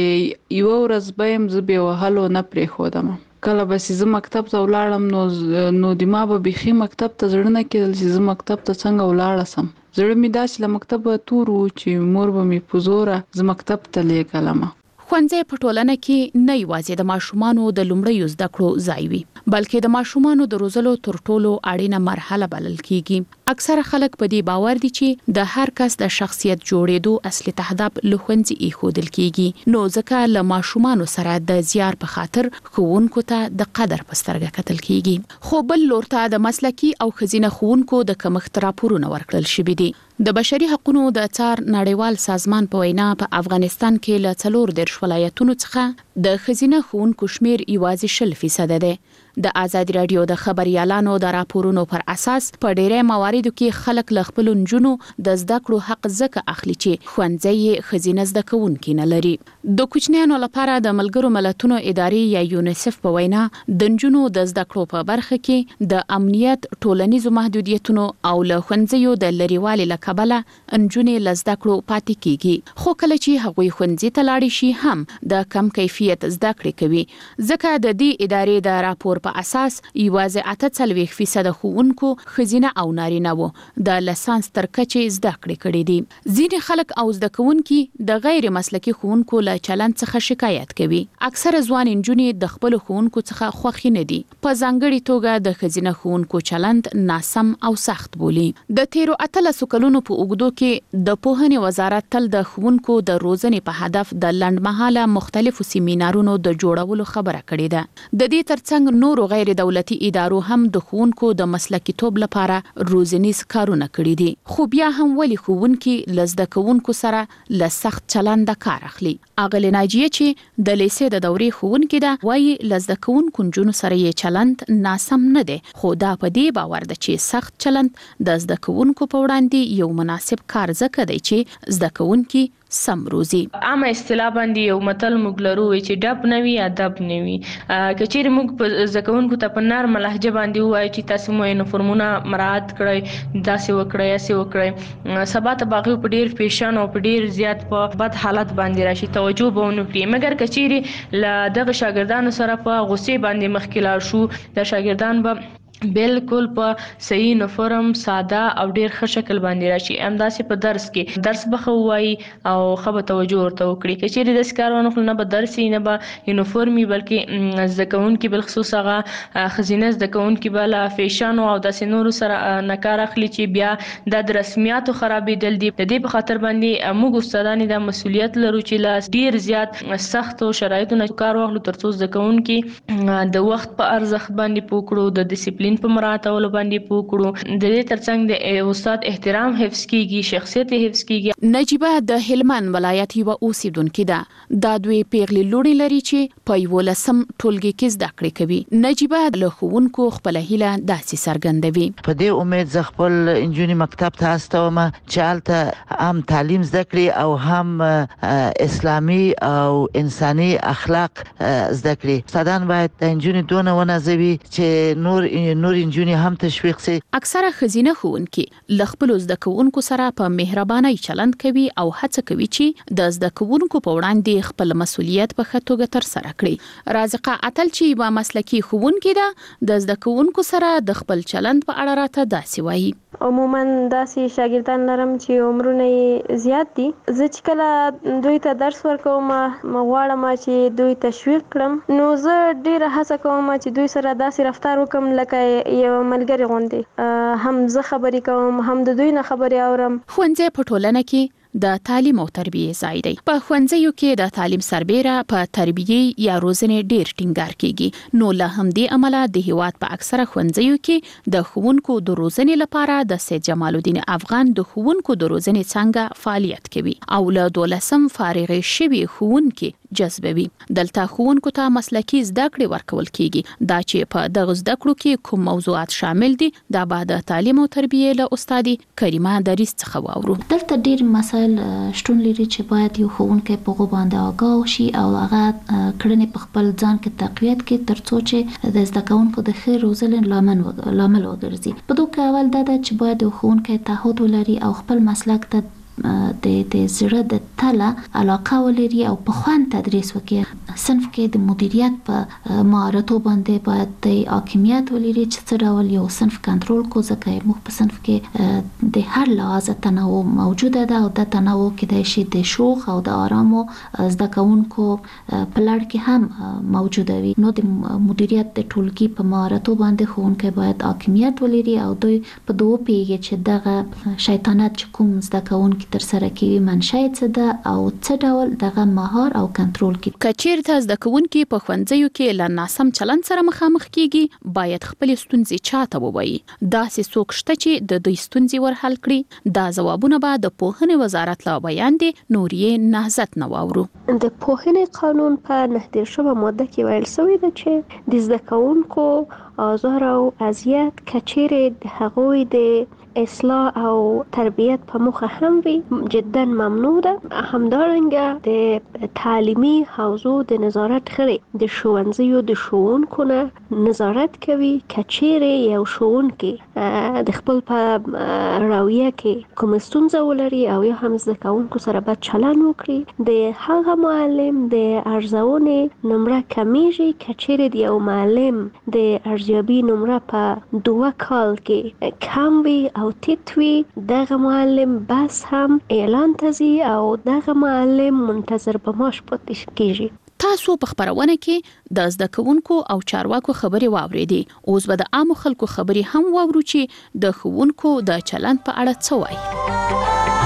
چې یو ورځ به هم زه به وهلو نه پرېښودم. کله به زه مکتب ته ولاړم نو دما به بيخي مکتب ته زړه نه کېدل چې زه مکتب ته څنګه ولاړ سم. زړه مې داسې له مکتب تور و چې مور به مې په زوره زه مکتب ته لېږلم. ښوونځی په ټولنه کې نه یوازې د ماشومانو د لومړیو زده کړو ځای وي بلکې د ماشومانو د روزلو تر ټولو اړینه مرحله بلل کیږي. اکثره خلک په دې باور دي چې د هر کس د شخصیت جوړېدو اصلي تهداب له ښوونځي ایښودل کیږي. نو ځکه له ماشومانو سره د زیار په خاطر ښوونکو ته د قدر په سترګه کتل کیږي. خو بل لور ته د مسلکي او ښځینه ښوونکو د کمښت راپورونه ورکړل شوي دي. د بشري حقوقو د څار نړیوال سازمان په وینا په افغانستان کې له 14 ولایتونو څخه د ښځینه ښوونکو شمیر یوازې 0% دی. د آزادي رادیو د خبريالانو د راپورونو پر اساس په ډېرې مواردو کې خلک له خپل نجونو د زده کړو حق ځکه اخلي چې ښوونځي ښځینه زده کوونکي نه لري. د کوچنیانو لپاره د ملګرو ملتونو ادارې یا یونیسف په وینا د نجونو د زده کړو په برخه کې د امنیت ټولنیزو محدودیتونو او له ښوونځیو د لریوالي لکبله نجونې له زده کړو پاتې کیږي. خو کله چې هغوی ښوونځي ته لاړ شي هم د کم کیفیت زده کړې کوي ځکه د دې ادارې د راپور په اساس یوازې 48% ښوونکو ښځینه او نارینه وو د لسانس تر کچې زده کړې کړې دي. ځینې خلک او زده کوونکي د غیر مسلکي ښوونکو له چلند څخه شکایت کوي. اکثره ځوان نجونې د خپل ښوونکو څخه خوښ نه دي. په ځانګړي توګه د ښځینه ښوونکو چلند ناسم او سخت بولي. د تیرو 18 کلونو په اوږدو کې د پوهنې وزارت تل د ښوونکو د روزنې په هدف د لنډمهاله مختلفو سیمینارونو د جوړولو خبره کړې ده. د دې ترڅنګ نورو غیر دولتي ادارو هم د ښوونکو د مسلکي توب لپاره روزنیز کارونه کړي دي. خو بیا هم ولې ښوونکي له زده کوونکو سره له سخت چلند کار اخلي؟ اغلې ناجیه چې د لیسې د دورې ښوونکې ده وایي له زده کوونکو نجونو سره یې چلند ناسم نه دی خو دا په دې باور ده چې سخت چلند د زده کوونکو په وړاندې یو مناسب کار ځکه دی چې زده کوونکي سم روزي. عامه اصطلاح باندې یو متل موږ لرو چې ډب نوي ادب نوي. کچېر موږ په زکونکو ته په نرمه لهجه باندې وایي چې تاسو مو یونیفورمونه مراعات کړئ داسې وکړئ اسې وکړئ سبا ته باغ په ډیر پیشن او په ډیر زیات په بد حالت باندې راشي توجه به ونه کړي. مګر کچېر ل دغه شاګردانو سره په غصې باندې مخکې لاړ شو د شاګردان به بالکل په صحیح یونیفورم ساده او ډیر ښه شکل باندې راشي. همداسې په درس کې درس به وایي او خبره توجه ورته وکړي. کچېر د سکارونو خل نه به درس نه به یونیفورمي بلکې زکونکي بل خصوص هغه خزینه زکونکي بل فیشن او داسې نور سره نکار اخلي چې بیا د رسمیاتو خرابېدل دي. د دې په خاطر باندې موږ استادان د مسولیت لرو چې لا ډیر زیات سخت او شرایطو نه کار واخلو ترڅو زکونکي د وخت په ارزښت باندې پوکړو د ډیسپلین په مراعاتولو باندې پوکړو. د دې ترڅنګ د استاد احترام حفظ کیږي شخصیت حفظ کیږي. نجيبه د هلمند ولایت یو اوسیدونکو ده. دا دوی پیغلي لوري لري چې په یو لسم ټولګي کې زده کړې کوي. نجيبه له ښوونکو خپل هیله داسې څرګندوي. په دې امید ز خپل انجونی مکتب ته استوم چې الته هم تعلیم زده کړي او هم اسلامي او انساني اخلاق زده کړي. استادان باید د انجونی دونه ونازوي چې نور انجونی هم تشویق سي. اکثره ښځینه ښوونکي له خپل زده کوونکو سره په مهرباني چلند کوي او هڅه کوي چې د زده کوونکو په وړاندې خپل مسولیت په ښه توګه تر سره کړي. رازقه اتل چې یو مسلکي ښوونکي ده د زده کوونکو سره د خپل چلند په اړه راته داسې وایي. عموما داسې شاګردان لرم چې عمرونه زیات دي. زه چې کله دوی ته درس ورکوم مغواړم چې دوی تشویق کړم نو زه ډیره هڅه کوم چې دوی سره داسې رفتار وکم لکه یو ملګری غوندي. هم زه خبرې کوم هم د دوی نه خبرې اورم. ښوونځی په ټولنه کې د تعلیم او تربیه ځای دی. په ښوونځیو کې د تعلیم سربېره په تربیه یا روزنې ډیر ټینګار کیږي. نو له همدې امله د هیواد په اکثره ښوونځیو کې د ښوونکو د روزنې لپاره د سید جمال الدین افغان د ښوونکو د روزنې څنګه فعالیت کوي او له 12 فارغ شوي ښوونکي جذبوي. دلته ښوونکو ته مسلکي زده کړې ورکول کیږي. دا چې په دغه زده کړو کې کوم موضوعات شامل دي دا به د تعلیم او تربیه له استاد کریمه دریس څخه واورو. دلته ډیر مسایل شتون لري چې باید یو ښوونکی په غو باندې آگاه شي او هغه کړنې په خپل ځان کې تقویت کړي ترڅو چې د زده کوونکو د ښه روزنې لامل وګرځي. په دوه اول دا چې باید یو ښوونکی تعهد ولري او خپل مسلک ته د زړه د تله علاقه ولري او په خوان تدریس وکړي. صنف کې د مدیریت په مهارتو باندې باید د حاکمیت ولري چې څه ډول یو صنف کنټرول کو ځکه موږ په صنف کې د هر لحاظ تنوع موجوده ده او د تنوع کې د شي د شوخ او د آرامو زده کوونکو په لړ کې هم موجوده وي. نو د مدیریت د ټولګي په مهارتو باندې ښوونکی باید حاکمیت ولري او دوی په دوه پیږي چې دغه شیطنت چې کوم زده کوونکي تر سره کوي منشأ څه ده او څه ډول دغه مهار او کنټرول کوي. کچیرته زده کوونکي په ښوونځیو کې له ناسم چلند سره مخامخ کیږي باید خپل ستونزې چاته ووایي. داسې څوک شته چې د دوی ستونزې ورحل کړي. دا ځوابونه به د پوهنې وزارت له بیان دي. نوریه نهضت نو واورو. د پوهنې قانون په 9 ماده کې ویل شوی ده چې د زده کوونکو آزار او اذیت کچیرې د هغوی د اصلاح او تربیت په موخه هم وي جدا ممنوع ده. همدارنګه د تعلیمي حوزو د نظارت خړې د ښوونځیو د ښوونکو نه نظارت کوي. کچیرې یو ښوونکی د خپل په رویه کې کوم ستونزه ولري او یا هم زده کوونکو سره بد چلند وکړي د هغه معلم د ارزونې نمره کمیږي. کچیرې د یو معلم د ارزیابي نمره په 2 کال کې کم وي او تیتوی دغه معلم بس هم اعلان تزي او دغه معلم منتظر به ماش پاتې کیږي. تاسو په خبرونه کې د زده کوونکو او چارواکو خبري واوریدي. اوس به د عامو خلکو خبري هم واورو چې د ښوونکو د چلند په اړه څه وایي.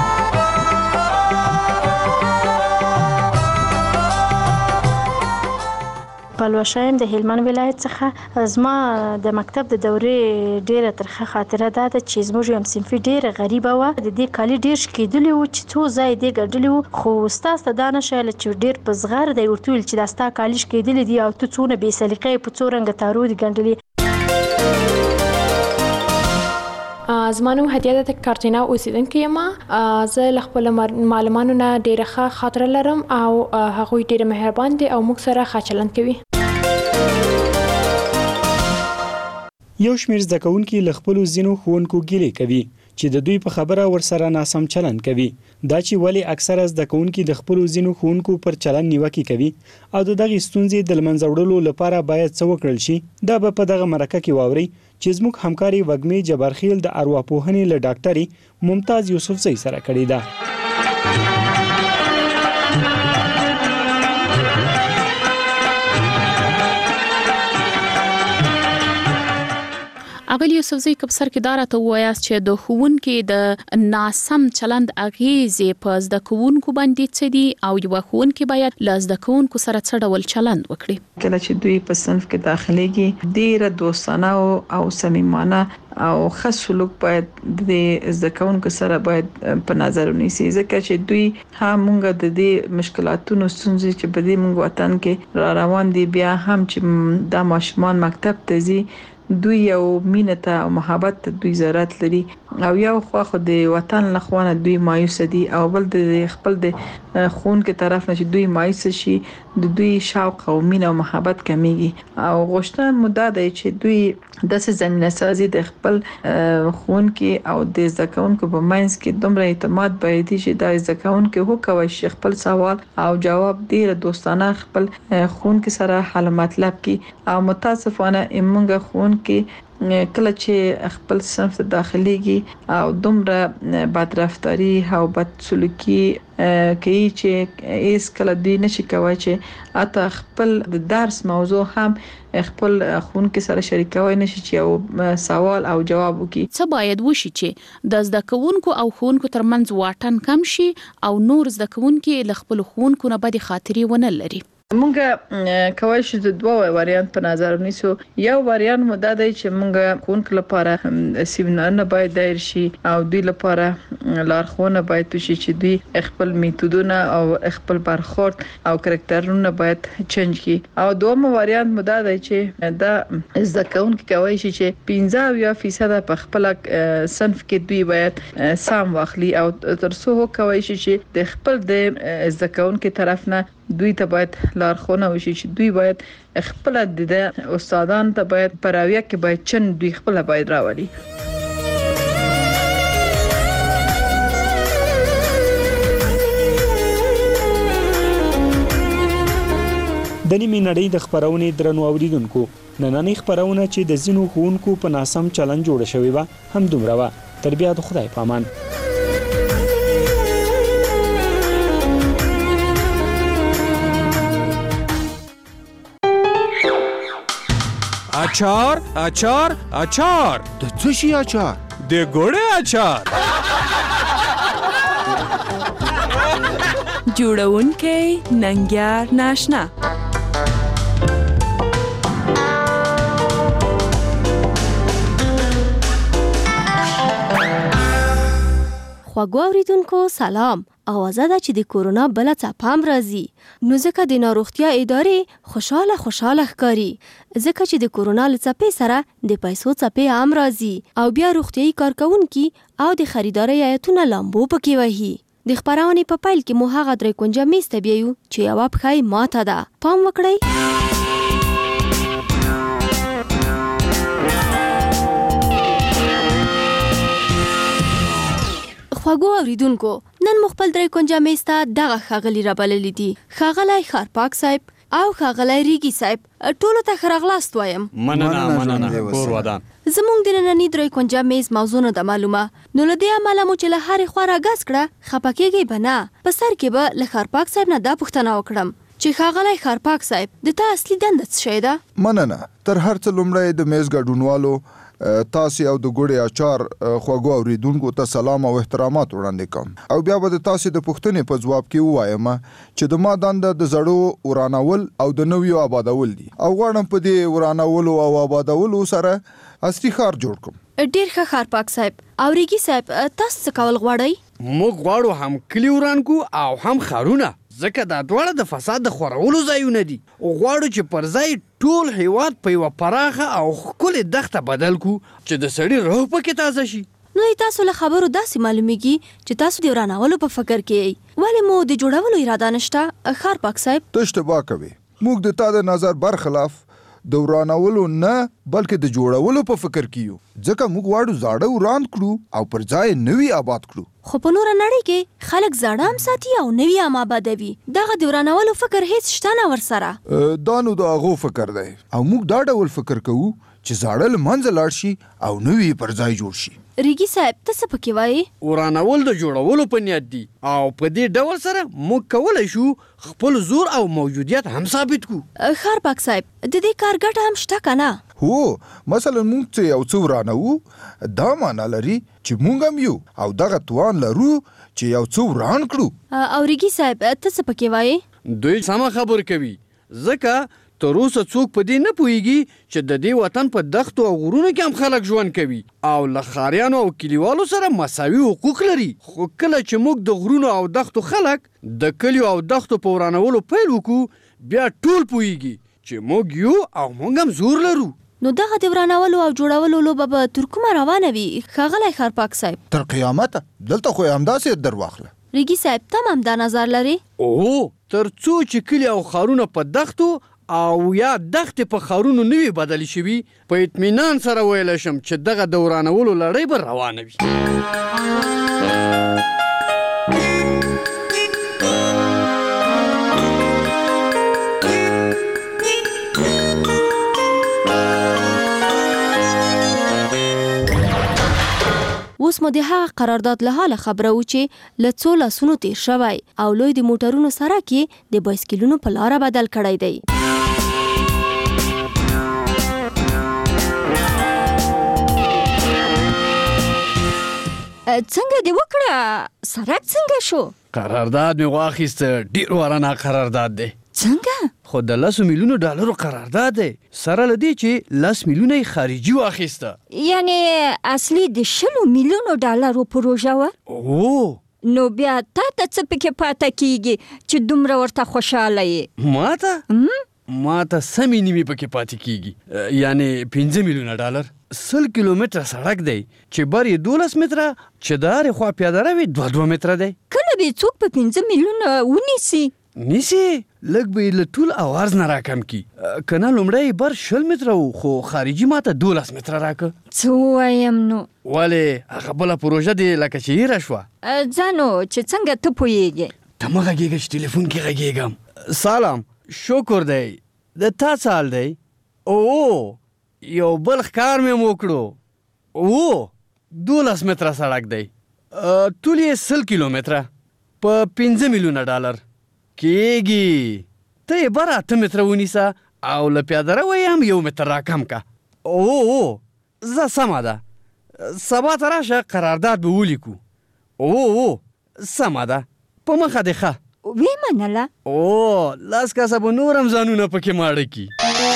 پلوشایم د هلمند ولایت څخه زما د مکتب د دورې ډیره ترخه خاطره ده چې زموږ یو صنفي ډیره غریبه و. د دې کالي ډیر شکېدلی و چې څو ځای دې ګډلی و خو استاد ته دا نشایل چې ډیر په زغر دی ورته ویل چې دا ستا کالي شکېدلی دی او ته څونه بې سلیقې په څو رنګه تارو دي ګنډلي. زما نوم هدیه ده کارتینا اوسیدونکې یم. زه له خپلو معلمانو نه ډیره ښه خاطره لرم او هغوی ډیره مهربان دي او موږ سره ښه چلند کوي. یو شمېر زده کوونکي له خپلو ځینو ښوونکو ګیلې کوي چې د دوی په خبره ورسره ناسم چلند کوي. دا چې ولې اکثره زده کوونکي د خپلو ځینو ښوونکو پر چلند نیوکې کوي او د دغې ستونزې د له منځه وړلو لپاره باید څه وکړل شي. دا به په دغه مرکه کې واورئ چې زموږ همکاري وږمې جبارخیل د ارواپوهنې له ډاکټرې ممتاز یوسفزۍ سره کړې ده. اغلی یوسفزۍ کبسر کې دارا ته وایاست چې د ښوونکي د ناسم چلند اغیزې په زده کوونکو باندې څه دي او یو ښوونکي باید له زده کوونکو سره څه ډول چلند وکړي. کله چې دوی په صنف کې داخليږي ډیره دوستانه او صمیمانه او ښه سلوک باید د زده کوونکو سره باید په نظر ونیسي ځکه چې دوی هم موږ د دې مشکلاتونو ستونزې چې په دې موږ وطن کې را روان دي بیا هم چې د ماشومان مکتب ته ځي دوی یو مینه ته او محبت ته دوی ضرورت لري او یو خو د وطن لخوانه دوی مایوس دي او بل د خپل د خون کې طرف نه چې دوی مایوس شي د دوی شوق او مینه او محبت کمیږي او غوښتنه مده ده چې دوی د زمينه سازي د خپل خون کې او د ځکهونکو په منځ کې دومره اعتماد باید چې د ځکهونکو هو کوي چې خپل سوال او جواب ډیر دوستانه خپل خون کې سره حل مطلب کې او متاسفانه موږ خون کې کله چې خپل صنف ته داخليږي او دومره بدرفتاری او بد سلوکي کوي چې هیڅ کله دوی نشي کوي چې اته خپل د درس موضوع هم خپل خونکو سره شریکوي نشي چې یو سوال او جواب وکړي. څه باید وشي چې د زده کوونکو او خونکو ترمنځ واټن کم شي او نور زده کوونکي له خپل خونکو نه بدې خاطرې ونه لري؟ مونږ کوي چې د دوه وریانت په نظر ونیسو. یو وریانت مو دا دی چې مونږ خونکو لپاره سیمینارونه باید دایر شي او دوی لپاره لارښوونه باید وشي چې دوی خپل میتودونه او خپل برخورد او کریکټرونه باید چینج کړي. او دوه وریانت مو دا دی چې دا زده کوونکي کوي چې 15% په خپل صنف کې دوی باید سم واخلي او ترڅو کوي چې د خپل د زده کوونکي طرف نه دوی ته باید لارښوونه وشي چې دوی باید خپل د استادان ته باید پراویه کې باید چن دوی خپل باید راوړي. د نیمې نړۍ د خبرونې درنو اوریدونکو نننۍ خبرونه چې د ځینو ښوونکو په ناسم چلند جوړه شوې وه هم دومره وه. تر بیا د خدای په امان. اچار اچار اچار د څه شي اچار؟ د ګوړې اچار. جوړونکی ننګیار ناشنا. خواږه اوریدونکو سلام. اوازه ده چې د کورونا بل څپه هم راځي، نو ځکه د ناروغتیا ادارې خوشاله ښکاري ځکه چې د کورونا له څپې سره د پیسو څپې هم راځي او بیا روغتیايي کارکونکي او د خریدارۍ ایتونه لامبو پکې وهي. د خبرونې په پیل کې مو هغه درې کونجه میز ته بیایو چې یوه پښه یې ماته ده. پام وکړئ. خواږه اوریدونکو، نن مو خپل درې کونجه میز ته دغه ښاغلي رابللي دي. ښاغلی ښارپاک صاحب او ښاغلی ریګي صاحب، ټولو ته ښه راغلاست وایم. مننه کور ودان. زموږ د ننني درې کونجه میز موضوع نه ده معلومه، نو له دې امله مو چې له هرې خوا راګز کړه خفه کېږئ به نه. په سر کې به له ښارپاک صاحب نه دا پوښتنه وکړم چې ښاغلی ښارپاک صاحب، د تا اصلي دنده څه شی ده؟ مننه. تر هر څه لومړی د میز ګډونوالو تاسو او د ګوړې اچار خواږه اوریدونکو ته سلام او احترامات وړاندې کوم او بیا به تاسو د پوښتنې په ځواب کې وایم چې د ما دنده د زړو ورانول او د نویو آبادول دي او غواړم په دې ورانولو او آبادولو سره اصلي ښار جوړ کړم. ډیر ښه ښارپاک صاحب. او ریګي صاحب، تاسو څه کول غواړئ؟ موږ غواړو هم کلی وران کو او هم ښارونه، ځکه دا دواړه د فساد د خورولو ځایونه دي. غواړو چې پر ځای ټول هیواد په یوه پراخه او ښکلې دښته بدل کو چې د سړي روح پکې تازه شي. نو تاسو له خبرو داسې معلومیږي چې تاسو د ورانولو په فکر کې یئ، ولې مو د جوړولو اراده نشته؟ ښارپاک صاحب، ته اشتباه کوې. موږ د تا د نظر برخلاف د ورانولو نه بلکې د جوړولو په فکر کې یو، ځکه موږ غواړو زاړه وران کړو او پر ځای نوي آباد کړو. خو په نوره نړۍ کې خلک زاړه هم ساتي او نوي هم آبادوي. دغه د ورانولو فکر هیڅ شته نه ورسره. دا نو د هغو فکر دی او موږ دا ډول فکر کوو چې زاړه له منځه لاړ شي او نوي پر ځای جوړ شي. ریګي صاحب، ته څه پکې وایې؟ ورانول د جوړولو په نیت دي او په دې ډول سره موږ کولی شو خپل زور او موجودیت هم ثابت کو. ښارپاک صاحب، د دې کار ګټه هم شته که نه؟ هو، مثلا موږ چې یو څه ورانوو دا معنا لري چې موږ هم یو او دغه توان لرو چې یو څه وران کړو. او ریګي صاحب، ته څه پکې وایې؟ دوی سمه خبر کوي، ځکه تر اوسه څوک په دې نه پوهیږي چې د دې وطن په دښتو او غرونو کې هم خلک ژوند کوي او له ښاریانو او کلیوالو سره مساوي حقوق لري. خو کله چې موږ د غرونو او دښتو خلک د کلیو او دښتو په ورانولو پیل وکړو، بیا ټول پوهیږي چې موږ یو او موږ هم زور لرو. نو دغه د ورانولو او جوړولو لوبه به تر کومه روانه وي ښاغلی ښارپاک صاحب؟ تر قیامته. دلته خو یې همداسې در واخله. ریګي صاحب، ته هم دا نظر لرې؟ تر څو چې کلي او ښارونه په دښتو او یا دښتې په ښارونو نوي بدلې شوي، په اطمینان سره ویلی شم چې دغه د ورانولو لړۍ به روانه وي. مو د هغه قرارداد له حاله خبره و چې له څو لاسونو تیر شوی او لوی د موټرونو سره کې د بایسکلونو په لاره بدل کړی دی. څنګه دی وکړه؟ سرک څنګه شو؟ قرارداد مې واخیسته، ډیر ورانه قرارداد دی. څنګه؟ خو د 10 میلیونو ډالرو قرارداد دی، سره لدی چې 10 میلیونه خارجي واخیسته. یعنی اصلي د 10 میلیونو ډالرو پروژه و؟ او نو بیا تا ته څه پکې پاته کیږي چې دومره ورته خوشاله یې؟ ماته سمې نیمې پکې پاتې کیږي، یعنی 15 میلیونه ډالر. 100 کیلومتره سړک دی چې بر یې 12 متره، چې د هرې خوا پیاده روي 2 متره دی. کله به څوک په 15 میلیونه ونیسي؟ لږ به یې له ټول عوارض نه راکم کی. کنه لومړی بر 20 متره و، خو خارجي ماته 12 متره راکه. څه ووایم نو؟ ولې هغه بله پروژه دی لکه چې هیره شوه. ځانو چې څنګه ته پوهېږې؟ ته مه غږېږه چې ټلیفون کې غږېږم. سلام، شکر دی. د تا څه حال دی؟ او یو بل ښکار مې وکړو. 12 متره سړک دی، ټول یې 100 کیلومتره په 15 میلیونه ډالر کېږي. ته یې بر 8 متره ونیسه او له پیاده روی هم 1 متر راکم کا. زه سمه ده، سبا ته راشه قرارداد به ولیکو. سمه ده، په مخه دې ښه. وی منله. 10 کسه به نور هم ځانونه پکې ماړه کی.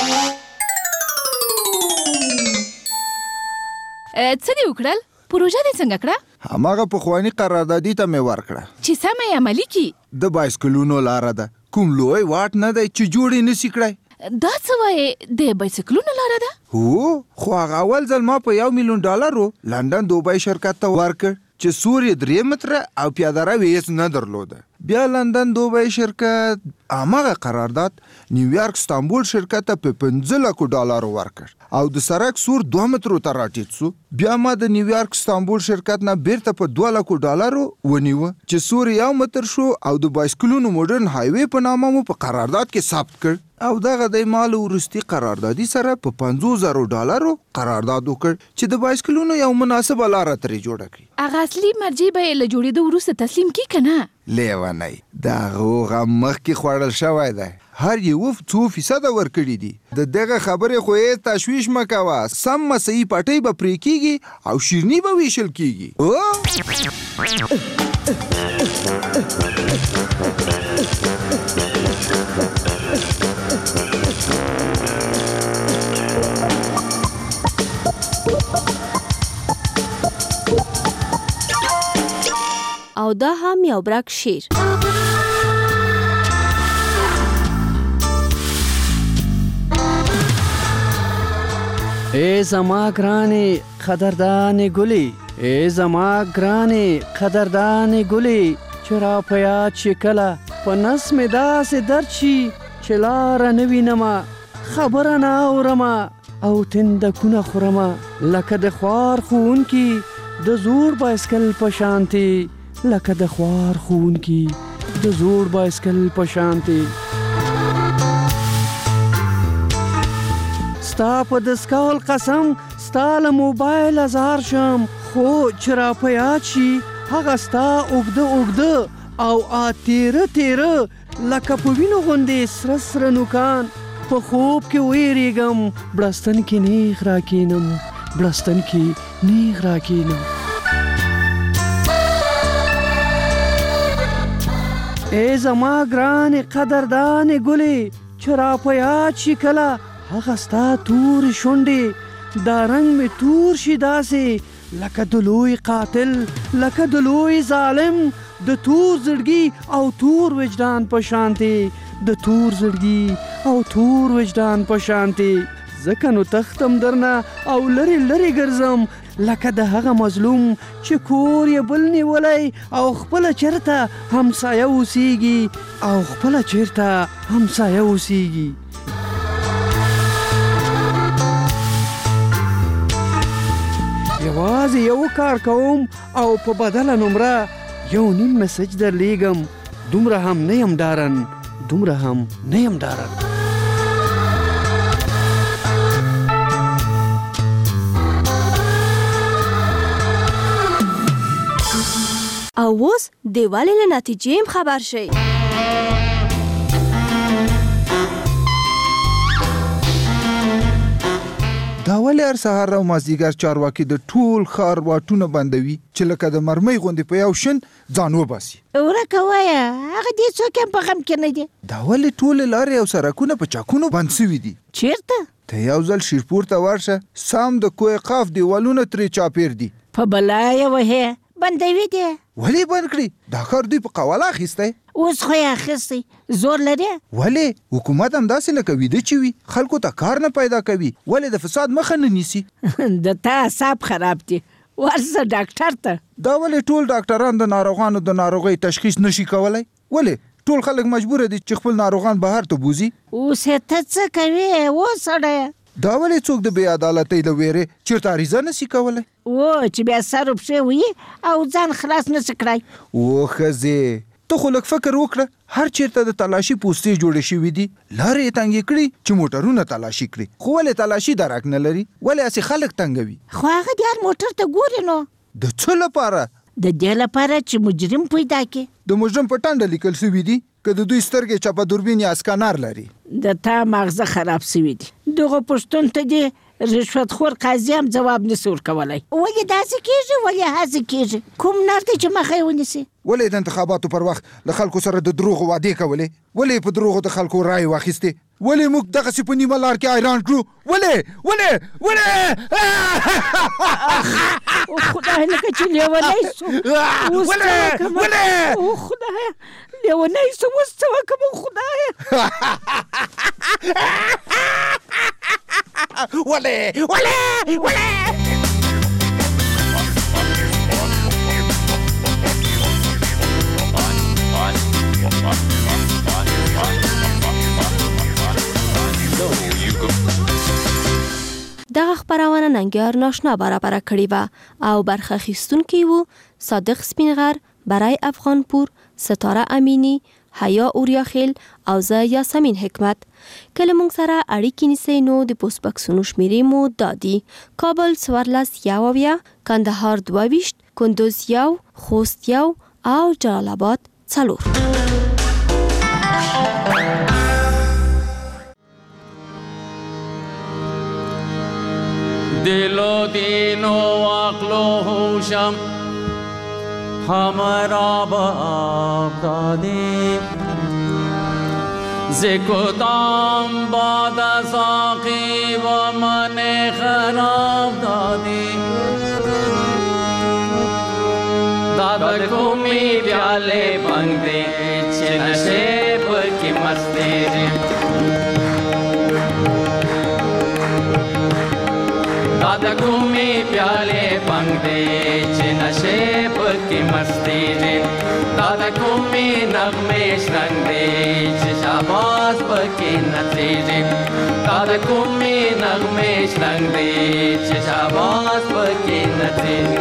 څه دې وکړل؟ پروژه دې څنګه کړه؟ هماغه پخواني قراردادي ته مې ورکړه چې سمه یې عملي کی. د بایسکلونو لاره ده، کوم لوی واټ نه دی چې جوړ یې نشي کړی. دا څه وایې د بایسکلونو لاره ده؟ هو، خو هغه اول ځل ما په 1 میلیون ډالرو لندن دوبۍ شرکت ته ورکړ چې سور یې 3 متره او پیاده روی هېڅ نه درلوده. بیا لندن دوبۍ شرکت هماغه قرارداد نیویارک استانبول شرکت ته په 15 لکو ډالرو ورکړ او د سرک سور 2 مترو ته راټیټ سو. بیا ما د نیویارک استانبول شرکت نه بیرته په 2 لکو ډالرو ونیوه چې سور 1 متر شو او د بایسکلونو مدرن هایوي په نامه مو په قرارداد کې ثبت کړ. او دغه د مال ورستی قراردادي سره په 50,000 ډالرو قرارداد وکړ چې د بایسکلونو یو مناسبه لاره ترې جوړه کړي. هغه اصلي مرجع به له جوړېدو وروسته تسلیم کی کنه؟ لیونی، دغه غم مخکې خوړل شوی دی، هر یو 2% ورکړي دي. د دغه خبرې خو یې تشویش مه کوه، سم مسیحي پټۍ به پرې کیږي او شیرني به ویشل کیږي. او دا هم یو برک شیر. ای زما ګرانې قدردانې ګلې، ای زما ګرانې قدردانې ګلې، چې را په یاد چې کله په نس مې داسې درد شي چې لاره نه وینمه، خبره نه اورمه او تندکونه خورمه، لکه د خوار ښوونکي د زوړ بایسکل په شانتې، لکه د خوار ښوونکي د زوړ بایسکل په شانتې. ستا په دستکول قسم ستا له موبایل ازار شم، خو چې را په یاد شي هغه ستا اوږده او تیره تیره لکه په وینو غوندې سره سره نوکان، په خوب کې ویریږم، بړستن کې نیغ راکینم، بړستن کې نیغ راکینم. ای زما ګرانې قدردانې ګلې، چې را په یاد شي کله هغه ستا تورې شونډې، دا رنګ مې تور شي داسې لکه د لوی قاتل، لکه د لوی ظالم، د تور زړګي او تور وجدان په شانتې، د تور زړګي او تور وجدان په شانتې. ځکه نو تختم درنه او لرې لرې ګرځم، لکه د هغه مظلوم چې کور یې بل نیولی او خپله چېرته همسایه اوسیږي، او خپله چېرته همسایه اوسیږي. یوازې یو کار کوم او په بدله نمره 1.5 مسج درلیږم، دومره هم نه یم ډارن، دومره هم نه یم ډارن. او اوس د والي له نتیجې هم خبر شئ. دا ولې هر سهار او مازدیګر چارواکي د ټول ښار واټونه بندوي چې لکه د مرمۍ غوندې په یو شن ځان وباسي؟ ورکه وایه هغه دې څوک هم په غم کې نه دي. دا ولې ټولې لارې او سړکونه په چاکونو بند سوي دي؟ چیرته؟ ته یو ځل شیرپور ته ورشه، سام د کوه قاف دیوالونه ترې چاپیر دي. په بلا یې وهې بندوي دي. ولې بند کړي؟ دا کار دوی په قواله اخیستی. اوس خو یې اخیستی، زور لري. ولې؟ حکومت همداسې لکه ویده چې وي، خلکو ته کار نه پیدا کوي. ولې د فساد مخه نه نیسي؟ د تا اعصاب خراب دي، ورځه ډاکټر ته. دا ولې ټول ډاکټران د ناروغانو د ناروغۍ تشخیص نشي کولی؟ ولې؟ ټول خلک مجبور دي چې خپل ناروغان بهر ته بوزي. اوس ته څه کوې و سړی؟ دا ولې څوک د بې عدالتۍ له ویرې چېرته عریضه نشي کولی؟ چې بیا سر و پښې وي او ځان خلاص نشي کړی. ښځې ته خو لږ فکر وکړه، هر چېرته د تلاشي پوستې جوړې شوي دي، لارې یې تنګې کړي چې موټرونه تلاشي کړي. خو ولې تلاشي درک نه لري؟ ولې هسې خلک تنګوي؟ خو هغه د هر موټر ته ګوري نو. د څه لپاره؟ د دې لپاره چې مجرم پیدا کړي. د مجرم په ټنډه لیکل سوي دي که د دوی سترګې چپه دوربین یا اسکانر لري. د تا مغزه خراب سوي دي. دغه پښتون ته دي رشوت خور قاضي هم ځواب نشي ورکولی. ولې داسې کېږي؟ ولې هسې کېږي؟ کوم نر دی چې مخه یې ونیسي؟ ولې د انتخاباتو پر وخت له خلکو سره د دروغو وعدې کولې؟ ولې په دروغو د خلکو رایې واخیستې؟ ولې موږ دغسې په نیمه لار کې حیران کړو؟ خدای لکه چې لیونی سو. خدای لیونی سو، اوس څه وکړم خدایه؟ دغه خبرونه ننګیار ناشنا برابره کړې وه او برخه اخیستونکي وو صادق سپینغر، برای افغانپور، ستاره امینی، حیا اوریاخیل او زه یاسمین حکمت. کله مونږ سره اړیکې نیسئ نو د پوسټ بکسونو شمیرې مو دا دي: کابل 14 کندهار 22 کندوز 1 خوست 1 او جلال آباد 4. دلو دینو عقلو هوشم ہمارا باپ دادی زکدام باد ساقی و من خراب دادی دادا کومی پیالے بنگ دے چھ نشے پر کی مستی دے دادا کومی پیالے بنگ دے چھ نشے پر کی مستی دے دادا کومی نغمش رنگ دے چھ شاباز پر کی نتی دے دادا کومی نغمش رنگ دے چھ شاباز پر کی نتی دے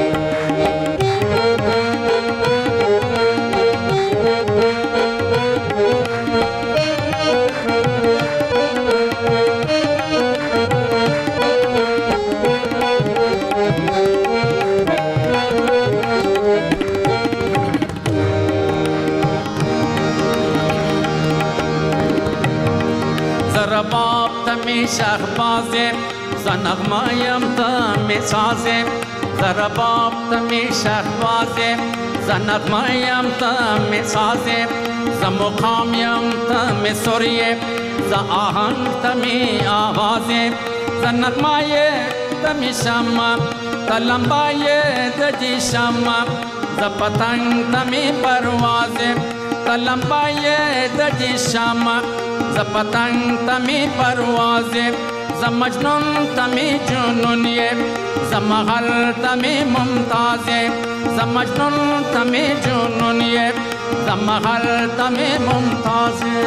باپ تمی شهبازه زنغمایم تمی سازه زر باپ تمی شهبازه زنغمایم تمی سازه زمقامیم تمی سوریه ز آهنگ تمی آوازه زنغمای تمی شما تلمبای دجی شما ز پتنگ تمی پروازه تلمبای دجی شما ز پتنگ تمی پروازه ز مجنون تمی جنونیه ز مغل تمی ممتازه ز مجنون تمی جنونیه ز مغل تمی ممتازه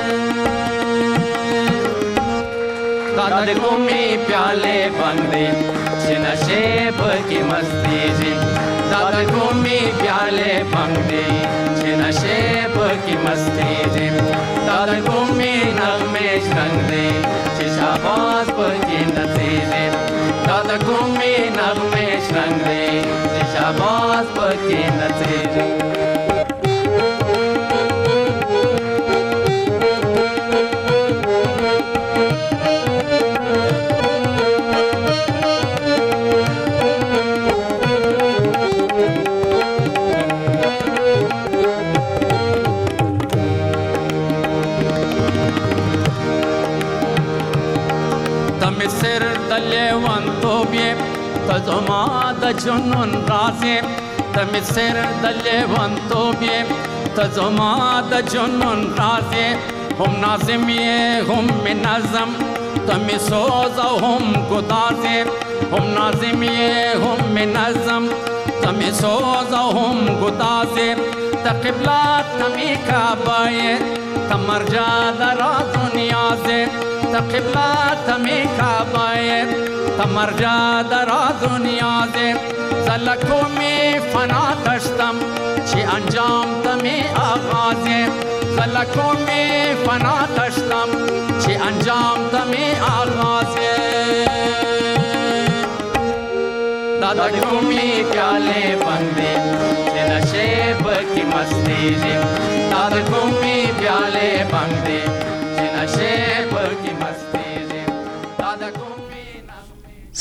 دادا کومی پیالے بندے چھ نشے پر کی مستی جی دادا کومی پیالے بندے چھ نشے پر کی مستی جی دادا کومی نغمش رنگ دے چھ شاباز پر کی نتی جی دادا کومی نغمش رنگ دے چھ شاباز پر کی نتی جی لیونتوب یې ته زما د جنون راز یې ته مې سر د لیونتوب یې ته زما د جنون راز یې هم ناظم یې هم مې نظم ته مې سوز او هم ګداز یې هم ناظم یې هم مې نظم ته مې سوز او هم ګداز یې ته قبله ته مې کعبه یې ته مرجع د راز و نیاز یې ته قبله ته مې کعبه یې ته مرجع د راز و نیاز یې زه له کومې فنا تشتم چې انجام ته مې آغاز یې زه له کومې فنا تشتم چې انجام ته مې آغاز یې دا د کومې پیالې بندې چې نشې پکې مستېږي دا د کومې پیالې بندې چې نشې پکې